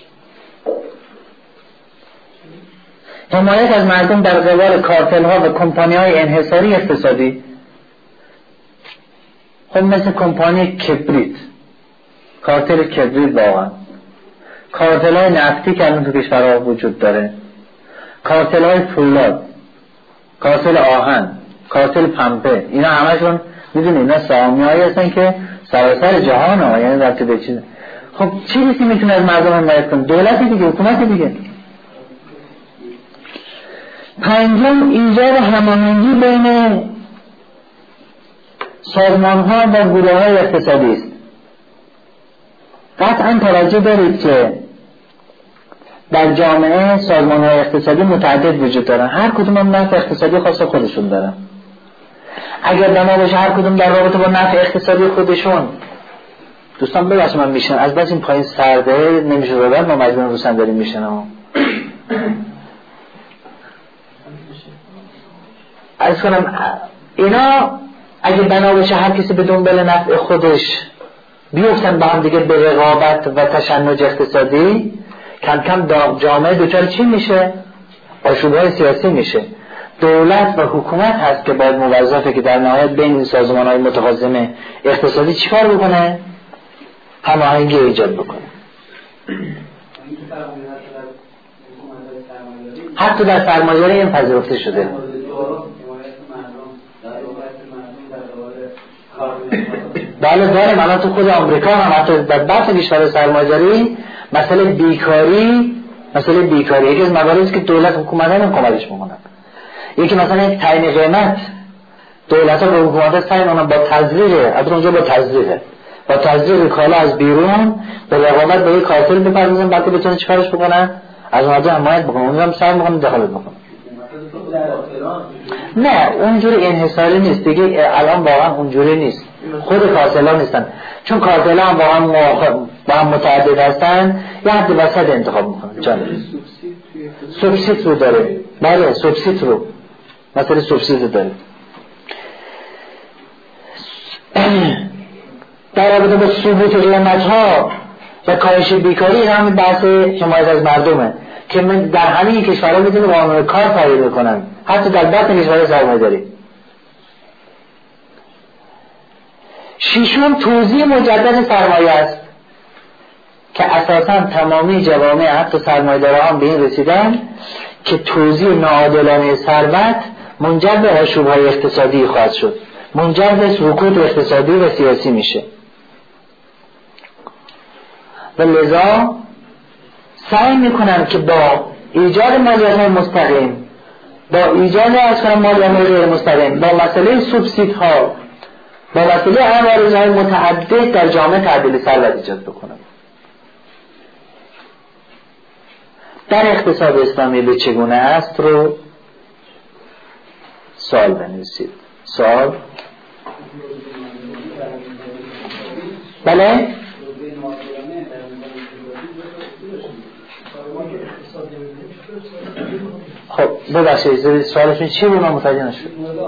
حمایت از مردم در قبال کارتل ها و کمپانی های انحصاری اقتصادی، خب مثل کمپانی کبریت، کارتل کبریت، واقعا کارتل های نفتی که الان تو کشورها وجود داره، کارتل های فولاد، کارتل آهن، کارتل پنبه، اینا همشون میدونی اینا سهامی هایی هستن که سراسر جهان ها، یعنی در طول چیز. خب چی کسی میتونه از مردم حمایت کنه؟ دولتی دیگه، حکومتی دیگه. پنجم، ایجاد هماهنگی بین سازمان ها و گروه های اقتصادی است. قطعا توجه دارید که در جامعه سازمان های اقتصادی متعدد وجود دارن، هر کدوم هم نفع اقتصادی خاص خودشون دارن. اگر بنا باشه هر کدوم در رابطه با نفع اقتصادی خودشون، دوستان ببخشید من میشن از بس این پایین سرده نمیشه ببرد، ما مجبوریم رو صندلی میشنم. عرض کنم اینا اگه بنا باشه هر کسی به دنبال نفع خودش بیفتن با هم دیگه به رقابت و تشنج اقتصادی، کم کم جامعه دچار چی میشه؟ آشوب‌های سیاسی میشه. دولت و حکومت هست که باید موظفه که در نهایت بین این سازمان‌های متخاصم اقتصادی چیکار بکنه؟ هماهنگی ایجاد بکنه. حتی در سرمایه‌داری این پذیرفته شده. بله داریم، الان تو خود آمریکا هم حتی در بحث کشور سرمایه‌داری مسئله بیکاری یکی از مواردی است که دولت حکومت هم کمکش میکنن. یکی مثلا یک تعیین قیمت، دولت ها به حکومت سعی میکنن با تزریق، از اونجا با تزریق کالا از بیرون به رقابت با یک کارتل بپردازن، بعد بتونن چیکارش بکنن؟ از اونجا حمایت بکنن، اونجا هم سعی میکنن دخالت بکنن. نه اونجوری انحصاری نیست دیگه، الان واقعا اونجوری نیست. خود کارتل ها نیستن، چون کارتل ها هم واقعا با هم متعدد هستن، یه حد وسط انتخاب میکنن. جالب سوبسید رو داره. بله سوبسید رو، مثلا سوبسید رو داره. در رابطه با ثبوت قیمت ها و کاهش بیکاری هم بحث حمایت از مردمه که من در همین کشورها میتونه قانون کار تعیین کنن، حتی در بطن کشورهای سرمایه‌داری. ششم، توزیع مجدد سرمایه است که اساساً تمامی جوامع حتی سرمایه‌داران هم به این رسیدن که توزیع ناعادلانه ثروت منجر به آشوب‌های اقتصادی خواهد شد، منجر به رکود اقتصادی و سیاسی میشه. و لذا سعی میکنن که با ایجاد مالیات مستقیم، با ایجاد مالیات غیر مستقیم، با مسئله سوبسیدها، با مسئله عوارض‌های متعدد در جامعه تعدیل ثروت ایجاد بکنن. در اقتصاد اسلامی به چگونه است رو سوال بنویسید. سوال؟ بله؟ خب ببخشید سوالشون چی بود؟ من متوجه نشد.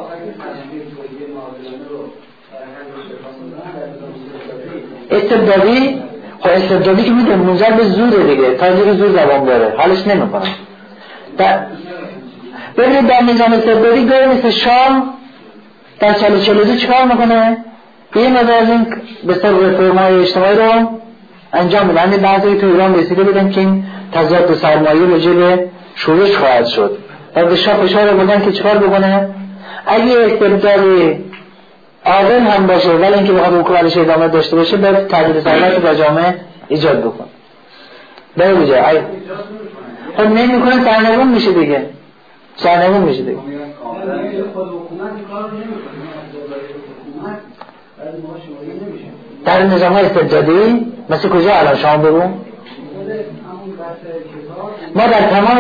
استبدادی؟ خب استبدادی که میده منجر به زوره دیگه، تاجر زور زبان داره، حالش نمیکنه. ببینید در نظام استبدادی گاهی مثل شاه در سال 42 چیکار میکنه؟ یه مدار از این بسیار رفرمای اجتماعی رو انجام میده. همین بعضی تو ایران رسیده بودن که این تضاد سرمایه رجوع به شورش خواهد شد و به شاه فشار بودن که چیکار بکنه؟ اگه استبداد عاقل هم باشه ولی اینکه بخواد حکومتش ادامه داشته باشه به تغییر سرعت در جامعه ایجاد بکن. به وجه خب نمیکنه سرنگون میشه دیگه. سرنگون میشه دیگه. در نظام‌های استبدادی مثل کجا الان شما بگو؟ ما در تمام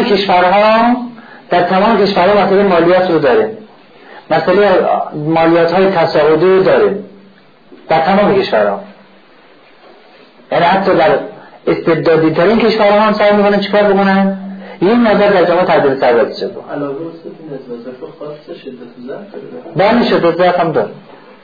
کشورها مسئله مالیات رو داریم. مسئله مالیات‌های تصاعدی داریم در تمام کشورها. یعنی حتی در استبدادی ترین کشورها هم سعی می‌کنن چیکار بکنن؟ این مقدار در جامعه تعدیل ثروت شده. علاوه بر این از وظایف خاص شدت ضعف داره. بله شدت ضعف هم داره.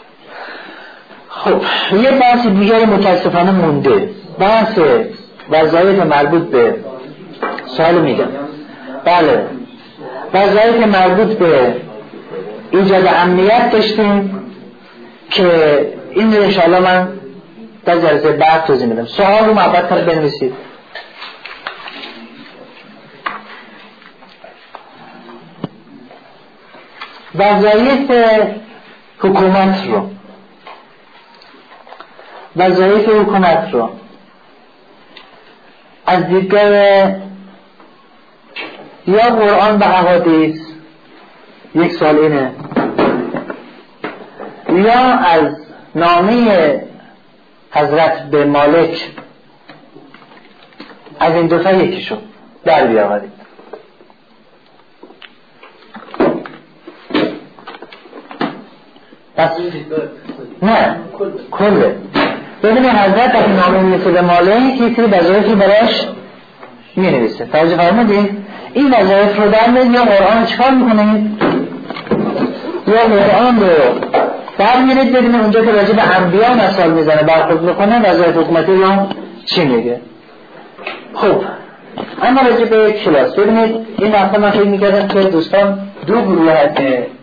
خب یه بحث دیگری متاسفانه مونده. بحث وظایف مربوط به سوال میگم. بله. وظایف مربوط به ایجاد امنیت داشتیم که این رو انشاءالله من در جلسه بعد توضیح میدم. سوال رو محبت کنید بنویسید. وظایف حکومت رو از دیدگاه یا قرآن و احادیث یک سال اینه یا از نامه حضرت به مالک از این دوتا یکیشو در بیاورید. بس نه کله ببینید حضرت از نامه میرسه به مالک یک سری وظایفی براش مینویسه. توجه فرمودید؟ این وظایف رو در میاد یا قرآن چیکار میکنید؟ یا قرآن رو در میرید ببینید اونجا که راجع به انبیا مثال میزنه برخورد میکنه وظایف حکومتی رو چی میگه. خب اما راجع به کلاس ببینید این وقتا من فکر میکردم که دوستان دو گروه هست